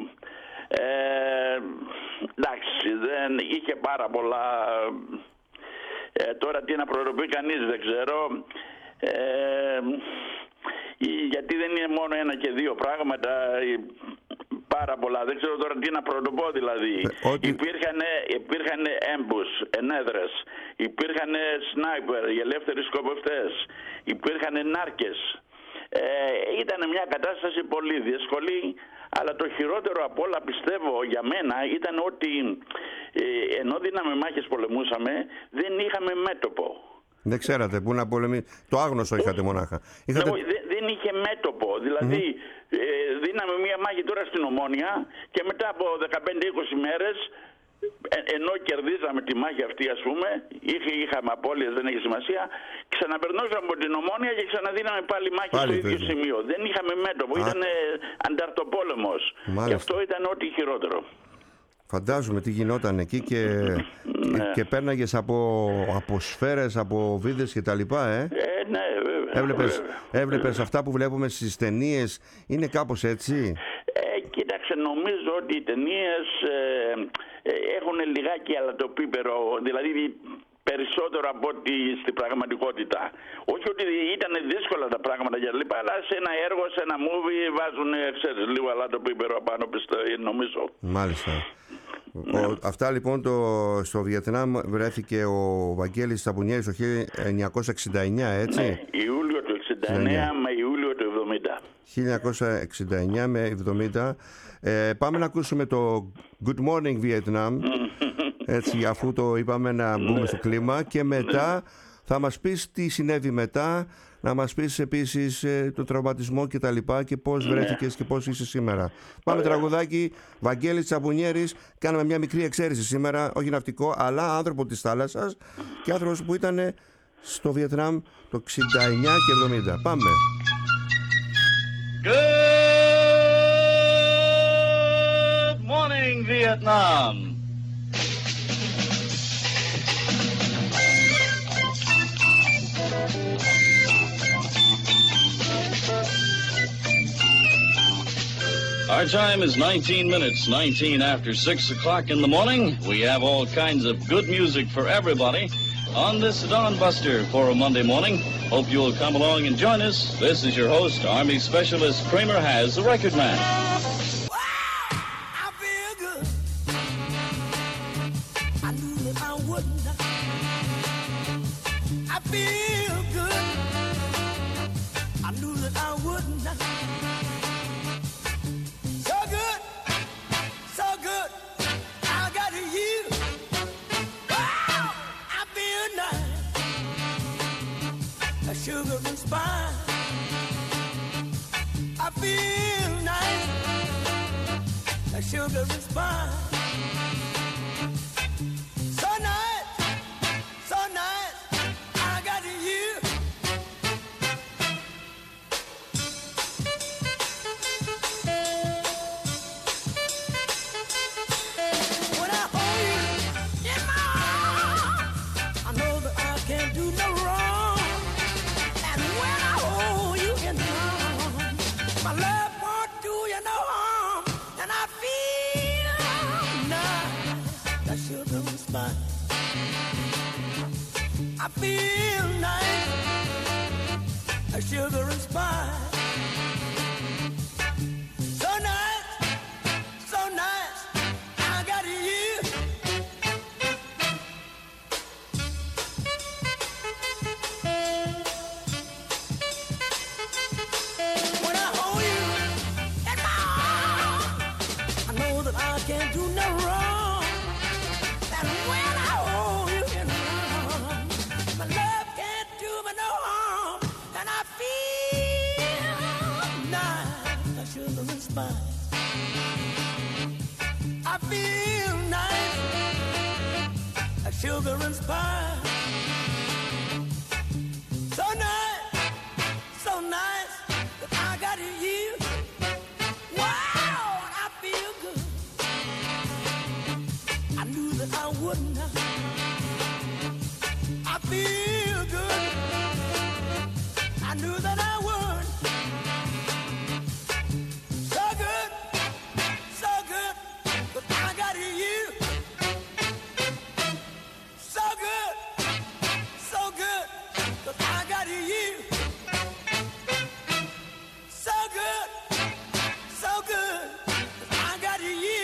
Εντάξει, δεν είχε πάρα πολλά. Τώρα τι να προτροπεί κανείς δεν ξέρω, γιατί δεν είναι μόνο ένα και δύο πράγματα, πάρα πολλά. Δεν ξέρω τώρα τι να πρωτοπώ δηλαδή. Υπήρχαν έμπους, ενέδρες, υπήρχαν σνάιπερ, οι ελεύθεροι σκοπευτές, υπήρχαν νάρκες. Ήταν μια κατάσταση πολύ δύσκολη, αλλά το χειρότερο απ' όλα πιστεύω για μένα ήταν ότι ενώ δίναμε μάχες, πολεμούσαμε, δεν είχαμε μέτωπο. Δεν ξέρατε πού να πολεμήσετε. Το άγνωστο είχατε μονάχα. Δεν είχε μέτωπο. Δηλαδή δίναμε μια μάχη τώρα στην Ομόνια και μετά από 15-20 μέρες, ενώ κερδίζαμε τη μάχη αυτή, ας πούμε, είχαμε απώλειες, δεν έχει σημασία, ξαναπερνούσαμε από την Ομόνια και ξαναδίναμε πάλι μάχη στο ίδιο σημείο. Δεν είχαμε μέτωπο, ήταν ανταρτοπόλεμος. Και αυτό ήταν ό,τι χειρότερο. Φαντάζομαι τι γινόταν εκεί και πέρναγες από σφαίρες, από βίδες και τα λοιπά, Ναι, βέβαια. Έβλεπες αυτά που βλέπουμε στις ταινίες, είναι κάπως έτσι? Κοίταξε, νομίζω ότι οι ταινίες έχουν λιγάκι αλατοπίπερο, δηλαδή περισσότερο από ό,τι στην πραγματικότητα. Όχι ότι ήταν δύσκολα τα πράγματα για λοιπά, αλλά σε ένα έργο, σε ένα movie βάζουν, ξέρεις, λίγο αλατοπίπερο απάνω, νομίζω. Μάλιστα. Αυτά λοιπόν στο Βιετνάμ βρέθηκε ο Βαγγέλης Τσαπουνιέρης το 1969, έτσι? Ναι, Ιούλιο του 69 με Ιούλιο του 70. 1969 με 70. Πάμε να ακούσουμε το Good Morning Vietnam, έτσι, αφού το είπαμε να μπούμε στο κλίμα, και μετά θα μας πεις τι συνέβη μετά, να μας πεις επίσης το τραυματισμό και τα λοιπά και πώς βρέθηκες και πώς είσαι σήμερα. Πάμε τραγουδάκι, Βαγγέλης Τσαπουνιέρης. Κάναμε μια μικρή εξαίρεση σήμερα, όχι ναυτικό, αλλά άνθρωπο της θάλασσας και άνθρωπος που ήταν στο Βιετνάμ το 69 και 70. Πάμε. Good morning, Vietnam. Our time is 19 minutes, 19 after 6 o'clock in the morning. We have all kinds of good music for everybody on this Dawn Buster for a Monday morning. Hope you'll come along and join us. This is your host, Army Specialist Kramer Has, the record man. I feel good. I knew that I wouldn't. I feel good. I knew that I wouldn't. So good, so good. I got you. Wow, I feel nice. A sugar and spice. I feel nice. A sugar and spice. So nice, so nice. I got you. When I hold you in my arms, I know that I can't do no wrong. And when I hold you in my arms, my love won't do you no harm. And I feel nice, that sugar and spice. I feel nice, that sugar and spice. So nice, spine. I feel nice, like sugar and spice. So nice, so nice that I got you. Wow, I feel good. I knew that I wouldn't. I feel good. I knew that I would. So good, but I got you. So good, but I got you. So good, but I got you.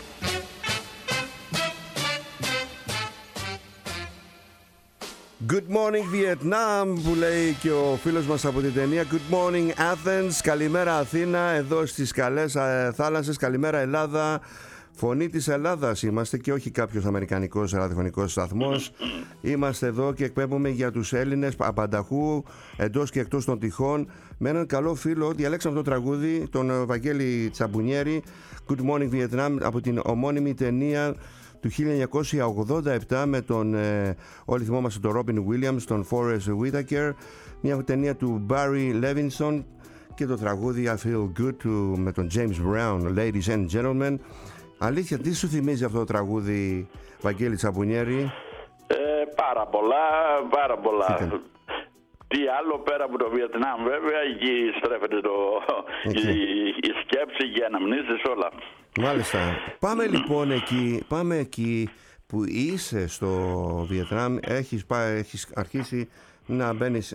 Good morning Vietnam που λέει και ο φίλος μας από την ταινία. Good morning Athens. Καλημέρα Αθήνα, εδώ στις καλές θάλασσες. Καλημέρα Ελλάδα. Φωνή της Ελλάδας είμαστε και όχι κάποιος αμερικανικός ραδιοφωνικός σταθμός. Είμαστε εδώ και εκπέμπουμε για τους Έλληνες απανταχού, εντός και εκτός των τυχών. Με έναν καλό φίλο διαλέξαμε το τραγούδι, τον Βαγγέλη Τσαμπουνιέρη, Good morning Vietnam, από την ομώνυμη ταινία του 1987 με τον, όλοι θυμόμαστε τον Robin Williams, τον Forrest Whitaker, μια ταινία του Barry Levinson και το τραγούδι I Feel Good με τον James Brown, Ladies and Gentlemen. Αλήθεια, τι σου θυμίζει αυτό το τραγούδι, Βαγγέλη Τσαμπουνιέρη? Πάρα πολλά. Τι άλλο πέρα από το Βιετνάμ, βέβαια, εκεί στρέφεται η σκέψη και οι αναμνήσεις, όλα. Μάλιστα. Πάμε εκεί που είσαι στο Βιετνάμ. Έχεις αρχίσει να μπαίνεις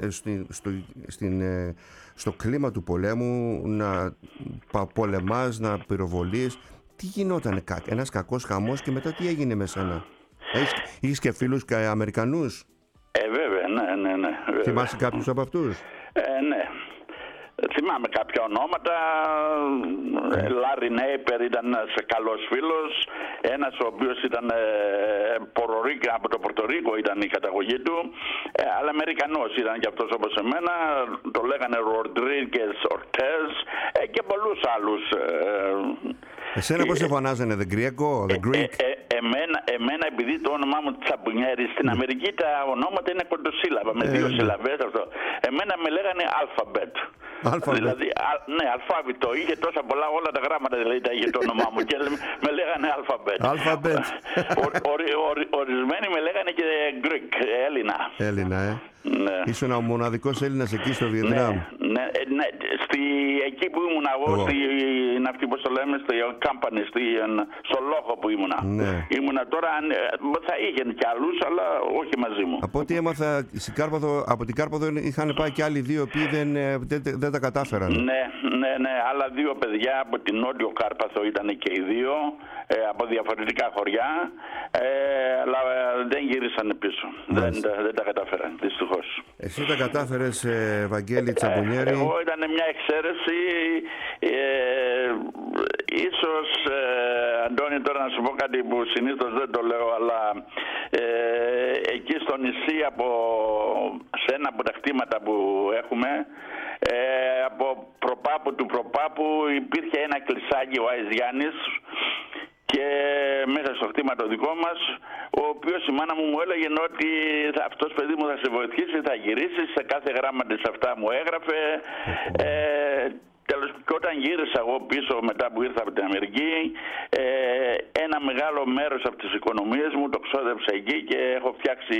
στο κλίμα του πολέμου, να πολεμάς, να πυροβολείς. Τι γινόταν, ένας κακός χαμός, και μετά τι έγινε με σένα? Είχες και φίλους Αμερικανούς? Βέβαια, ναι. Θυμάσαι κάποιους από αυτούς? Ναι. Θυμάμαι κάποια ονόματα. Λάρι Νέιπερ ήταν ένας καλός φίλος. Ένας ο οποίος ήταν από το Πορτορίκο ήταν η καταγωγή του, αλλά Αμερικανός ήταν και αυτός όπως εμένα. Το λέγανε Ροντρίγκες Ορτές και πολλούς άλλους. Εσένα πώς σε φωνάζανε, The Greek? Εμένα επειδή το όνομά μου Τσαμπουνιέρη, στην Αμερική τα ονόματα είναι κοντοσύλλαβα με δύο συλλαβές. Εμένα με λέγανε Alphabet. Δηλαδή, ναι, αλφάβητο. Είχε τόσα πολλά, όλα τα γράμματα δηλαδή τα είχε το όνομά μου και με λέγανε Alphabet. Ορισμένοι με λέγανε και Greek, Έλληνα. Ναι. Ήσουν ο μοναδικός Έλληνας εκεί στο Βιετνάμ. Ναι. Εκεί που ήμουν εγώ, είναι αυτή που το λέμε, στο company, στο λόγο που ήμουνα. Ναι. Ήμουνα τώρα, θα είχαν κι άλλους, αλλά όχι μαζί μου. Από ό,τι έμαθα, από την Κάρπαθο είχαν πάει κι άλλοι δύο που δεν τα κατάφεραν. Ναι, άλλα δύο παιδιά από την Νότιο Κάρπαθο ήταν και οι δύο, από διαφορετικά χωριά, αλλά δεν γύρισαν πίσω. Δεν τα κατάφεραν, δυστυχώς. Εσύ τα κατάφερες, Βαγγέλη Τσαμπουνιέρη? Εγώ ήταν μια εξαίρεση. Ίσως, Αντώνη, τώρα να σου πω κάτι που συνήθως δεν το λέω, αλλά εκεί στο νησί, σε ένα από τα κτήματα που έχουμε, από προπάπου του προπάπου υπήρχε ένα κλεισάκι, ο Άης Γιάννης, και μέσα στο κτήμα το δικό μας, ο οποίος η μάνα μου έλεγε ότι αυτός, παιδί μου, θα σε βοηθήσει, θα γυρίσεις, σε κάθε γράμμα της αυτά μου έγραφε. Τέλος, και όταν γύρισα εγώ πίσω μετά που ήρθα από την Αμερική, ένα μεγάλο μέρος από τις οικονομίες μου το ξόδεψα εκεί και έχω φτιάξει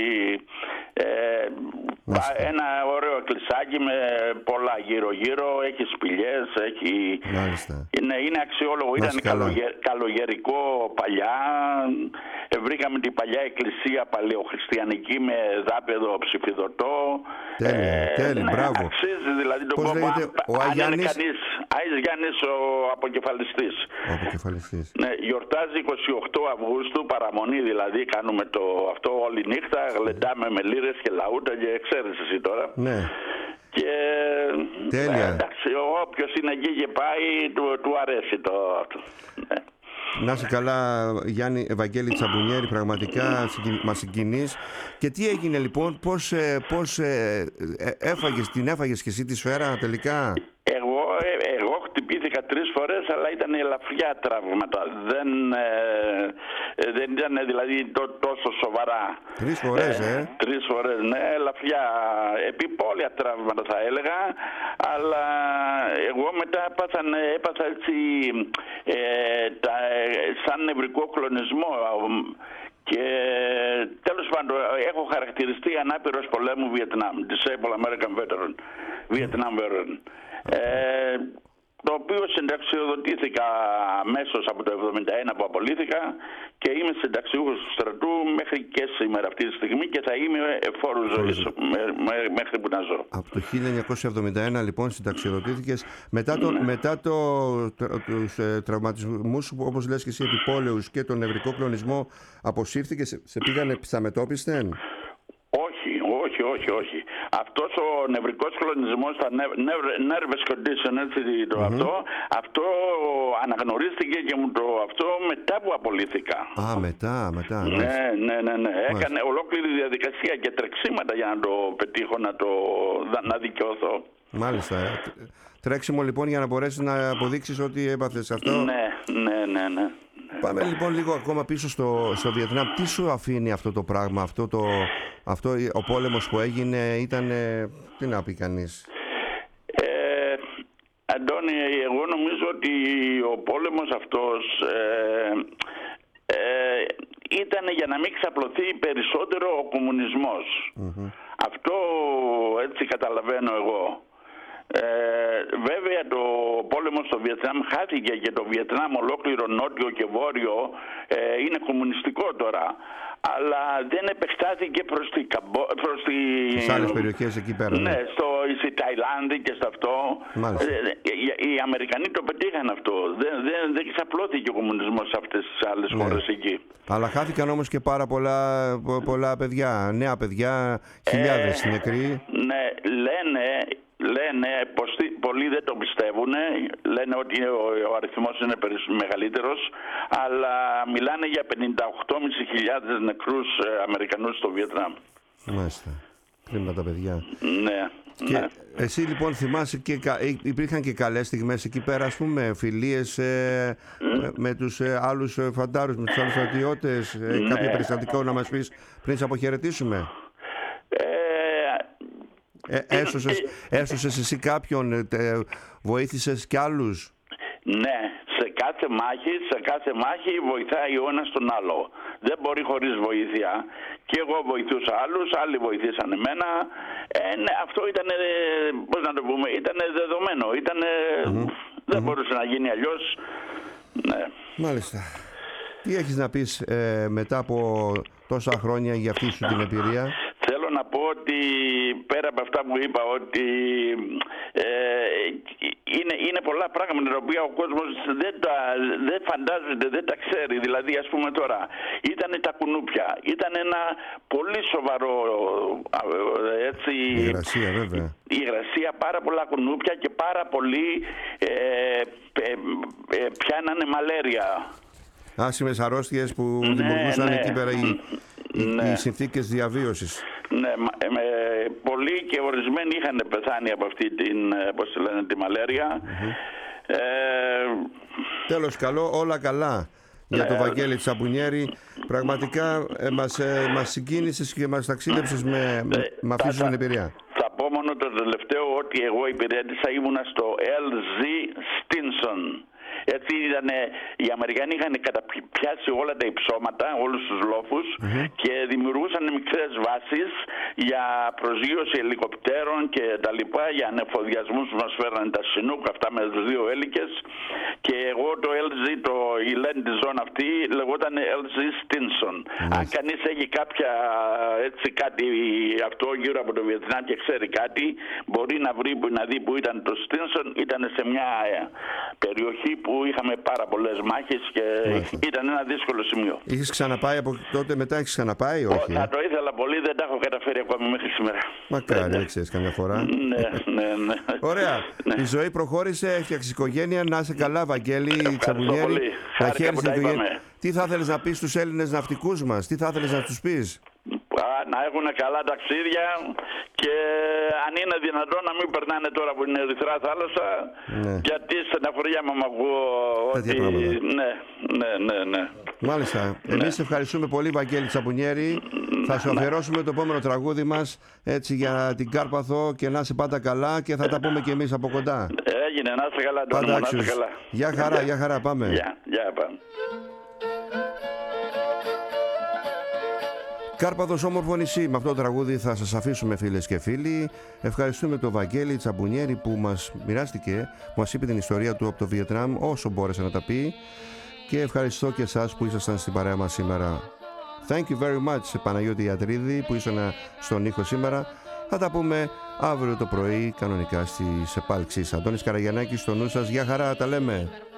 ένα ωραίο κλεισάκι με πολλά γύρω-γύρω, έχει σπηλιές, είναι αξιόλογο, ήταν καλογερικό παλιά. Βρήκαμε την παλιά εκκλησία παλαιοχριστιανική με δάπεδο ψηφιδωτό. Τέλεια, μπράβο. Αξίζει δηλαδή τον κόπο, αν είναι κανείς. Άης Γιάννης ο αποκεφαλιστής. Ναι, γιορτάζει 28 Αυγούστου, παραμονή δηλαδή, κάνουμε αυτό όλη νύχτα, γλεντάμε με λίρες και λαούτα και ξέρεις εσύ τώρα. Ναι. Και τέλεια. Εντάξει, όποιος είναι εκεί και πάει, του αρέσει αυτό. Ναι. Να είσαι καλά, Γιάννη, Βαγγέλη Τσαμπουνιέρη, πραγματικά μας συγκινείς. Και τι έγινε λοιπόν, πώς την έφαγες και εσύ τη σφαίρα τελικά? Εγώ χτυπήθηκα 3 φορές, αλλά ήταν ελαφριά τραύματα. Δεν ήταν δηλαδή τόσο σοβαρά. 3 φορές, 3 φορές, ναι, ελαφριά, επιπόλαια τραύματα θα έλεγα, αλλά εγώ μετά έπαθα έτσι σαν νευρικό κλονισμό. Και τέλος πάντων έχω χαρακτηριστεί ανάπηρος πολέμου Βιετνάμ, Disabled American Veteran, Vietnam Veteran, το οποίο συνταξιοδοτήθηκα αμέσως από το 1971 που απολύθηκα και είμαι συνταξιούχος του στρατού μέχρι και σήμερα αυτή τη στιγμή και θα είμαι εφόρου ζωής μέχρι που να ζω. Από το 1971 λοιπόν συνταξιοδοτήθηκες, μετά τους τραυματισμούς όπως λες και εσύ επιπόλαιους και τον νευρικό κλονισμό αποσύρθηκες, σε πήγανε πισταμετώπιστεν? Όχι. Αυτός ο νευρικός κλονισμός, τα nervous condition, έτσι αυτό αναγνωρίστηκε και μου αυτό μετά που απολύθηκα. Μετά. Ναι. Έκανε ολόκληρη διαδικασία και τρεξίματα για να το πετύχω, να δικαιωθώ. Μάλιστα. Τρέξιμο λοιπόν για να μπορέσεις να αποδείξεις ότι έπαθες αυτό. Ναι. Πάμε λοιπόν λίγο ακόμα πίσω στο Βιετνάμ. Τι σου αφήνει αυτό το πράγμα, αυτό ο πόλεμος που έγινε ήταν, τι να πει κανείς? Αντώνη, εγώ νομίζω ότι ο πόλεμος αυτός ήταν για να μην ξαπλωθεί περισσότερο ο κομμουνισμός. Αυτό έτσι καταλαβαίνω εγώ. Βέβαια το πόλεμο στο Βιετνάμ χάθηκε και το Βιετνάμ ολόκληρο νότιο και βόρειο είναι κομμουνιστικό τώρα, αλλά δεν επεκτάθηκε προς τις άλλες περιοχές εκεί πέρα. Ναι, στη Ταϊλάνδη και σε αυτό. Οι Αμερικανοί το πετύχαν αυτό. Δεν ξαπλώθηκε ο κομμουνισμός σε αυτές τις άλλες χώρες εκεί. Αλλά χάθηκαν όμως και πάρα πολλά παιδιά, νέα παιδιά, χιλιάδες νεκροί. Ναι, λένε πως πολλοί δεν το πιστεύουν, λένε ότι ο αριθμός είναι μεγαλύτερος, αλλά μιλάνε για 58.500 νεκρούς Αμερικανούς στο Βιετνάμ. Μάλιστα. Κρίμα τα παιδιά. Ναι. Και εσύ λοιπόν θυμάσαι και υπήρχαν και καλές στιγμές εκεί πέρα, ας πούμε, φιλίες με τους άλλους φαντάρους, με τους άλλους στρατιώτες, κάποιο περιστατικό να μας πεις πριν σε αποχαιρετήσουμε? Έσωσες εσύ κάποιον, βοήθησες κι άλλους? Ναι, σε κάθε μάχη βοηθάει ο ένας τον άλλο. Δεν μπορεί χωρίς βοήθεια. Και εγώ βοηθούσα άλλους, άλλοι βοηθήσαν εμένα. Ναι, αυτό ήταν, πώς να το πούμε, ήταν δεδομένο. Δεν μπορούσε να γίνει αλλιώς. Ναι. Μάλιστα. Τι έχεις να πεις μετά από τόσα χρόνια για αυτή σου την εμπειρία? Θέλω να πω ότι πέρα από αυτά που είπα, ότι είναι πολλά πράγματα τα οποία ο κόσμος δεν φαντάζεται, δεν τα ξέρει. Δηλαδή, ας πούμε τώρα, ήταν τα κουνούπια. Ήταν ένα πολύ σοβαρό έτσι, η υγρασία, βέβαια. Η υγρασία, πάρα πολλά κουνούπια και πάρα πολλοί πιάνανε μαλέρια. Άσημες αρρώστιες που δημιουργούσαν εκεί πέρα οι συνθήκες διαβίωσης. Ναι, πολλοί και ορισμένοι είχαν πεθάνει από αυτή τη μαλέρια. Τέλος, καλό, όλα καλά για το Βαγγέλη Τσαμπουνιέρη. Πραγματικά μας συγκίνησες και μας ταξίδεψες με αυτή σου την εμπειρία. Θα πω μόνο το τελευταίο, ότι εγώ υπηρέτησα, ήμουνα στο LZ Stinson. Έτσι οι Αμερικανοί είχαν καταπιάσει όλα τα υψώματα, όλους τους λόφους και δημιουργούσαν μικρές βάσεις για προσγείωση ελικοπτέρων και τα λοιπά, για ανεφοδιασμούς που μας φέρνανε τα Chinook, αυτά με τους 2 έλικες, και εγώ το LZ, η land zone αυτή λεγόταν LZ Stinson. Αν κανείς έχει κάποια έτσι κάτι αυτό γύρω από το Βιετνάμ και ξέρει κάτι, μπορεί να δει που ήταν το Stinson. Ήταν σε μια περιοχή που είχαμε πάρα πολλές μάχες και ήταν ένα δύσκολο σημείο. Είχες ξαναπάει από τότε, μετά έχεις ξαναπάει, όχι? Θα το ήθελα πολύ, δεν τα έχω καταφέρει ακόμη μέχρι σήμερα. Μακάρι, δεν ξέρεις καμιά φορά. Ναι. Ωραία. Η ζωή προχώρησε, έφτιαξες οικογένεια, να είσαι καλά, Βαγγέλη Τσαμπουνιέρη. Τι θα ήθελες να πεις στους Έλληνες ναυτικούς μας, τι θα ήθελες να τους πεις? να έχουν καλά ταξίδια και αν είναι δυνατόν να μην περνάνε τώρα που είναι Ερυθρά θάλασσα, γιατί στεναχωριάμαι με ακούω ότι... Ναι. Μάλιστα. Εμείς ευχαριστούμε πολύ, Βαγγέλη Τσαμπουνιέρη. Θα σου αφιερώσουμε το επόμενο τραγούδι μας, έτσι, για την Κάρπαθο, και να είσαι πάντα καλά και θα τα πούμε και εμείς από κοντά. Έγινε, να είσαι καλά. Πάντα άξιος. Γεια χαρά, πάμε. Γεια, πάμε. Κάρπαθος, όμορφο νησί. Με αυτό το τραγούδι θα σας αφήσουμε, φίλες και φίλοι. Ευχαριστούμε τον Βαγγέλη Τσαμπουνιέρη που μας μοιράστηκε, που μας είπε την ιστορία του από το Βιετνάμ όσο μπόρεσε να τα πει, και ευχαριστώ και εσάς που ήσασταν στην παρέα μας σήμερα. Thank you very much, Παναγιώτη Ιατρίδη, που ήσουν στον ήχο σήμερα. Θα τα πούμε αύριο το πρωί κανονικά στις επάλξεις. Αντώνης Καραγιαννάκης στο νου σας. Γεια χαρά, τα λέμε.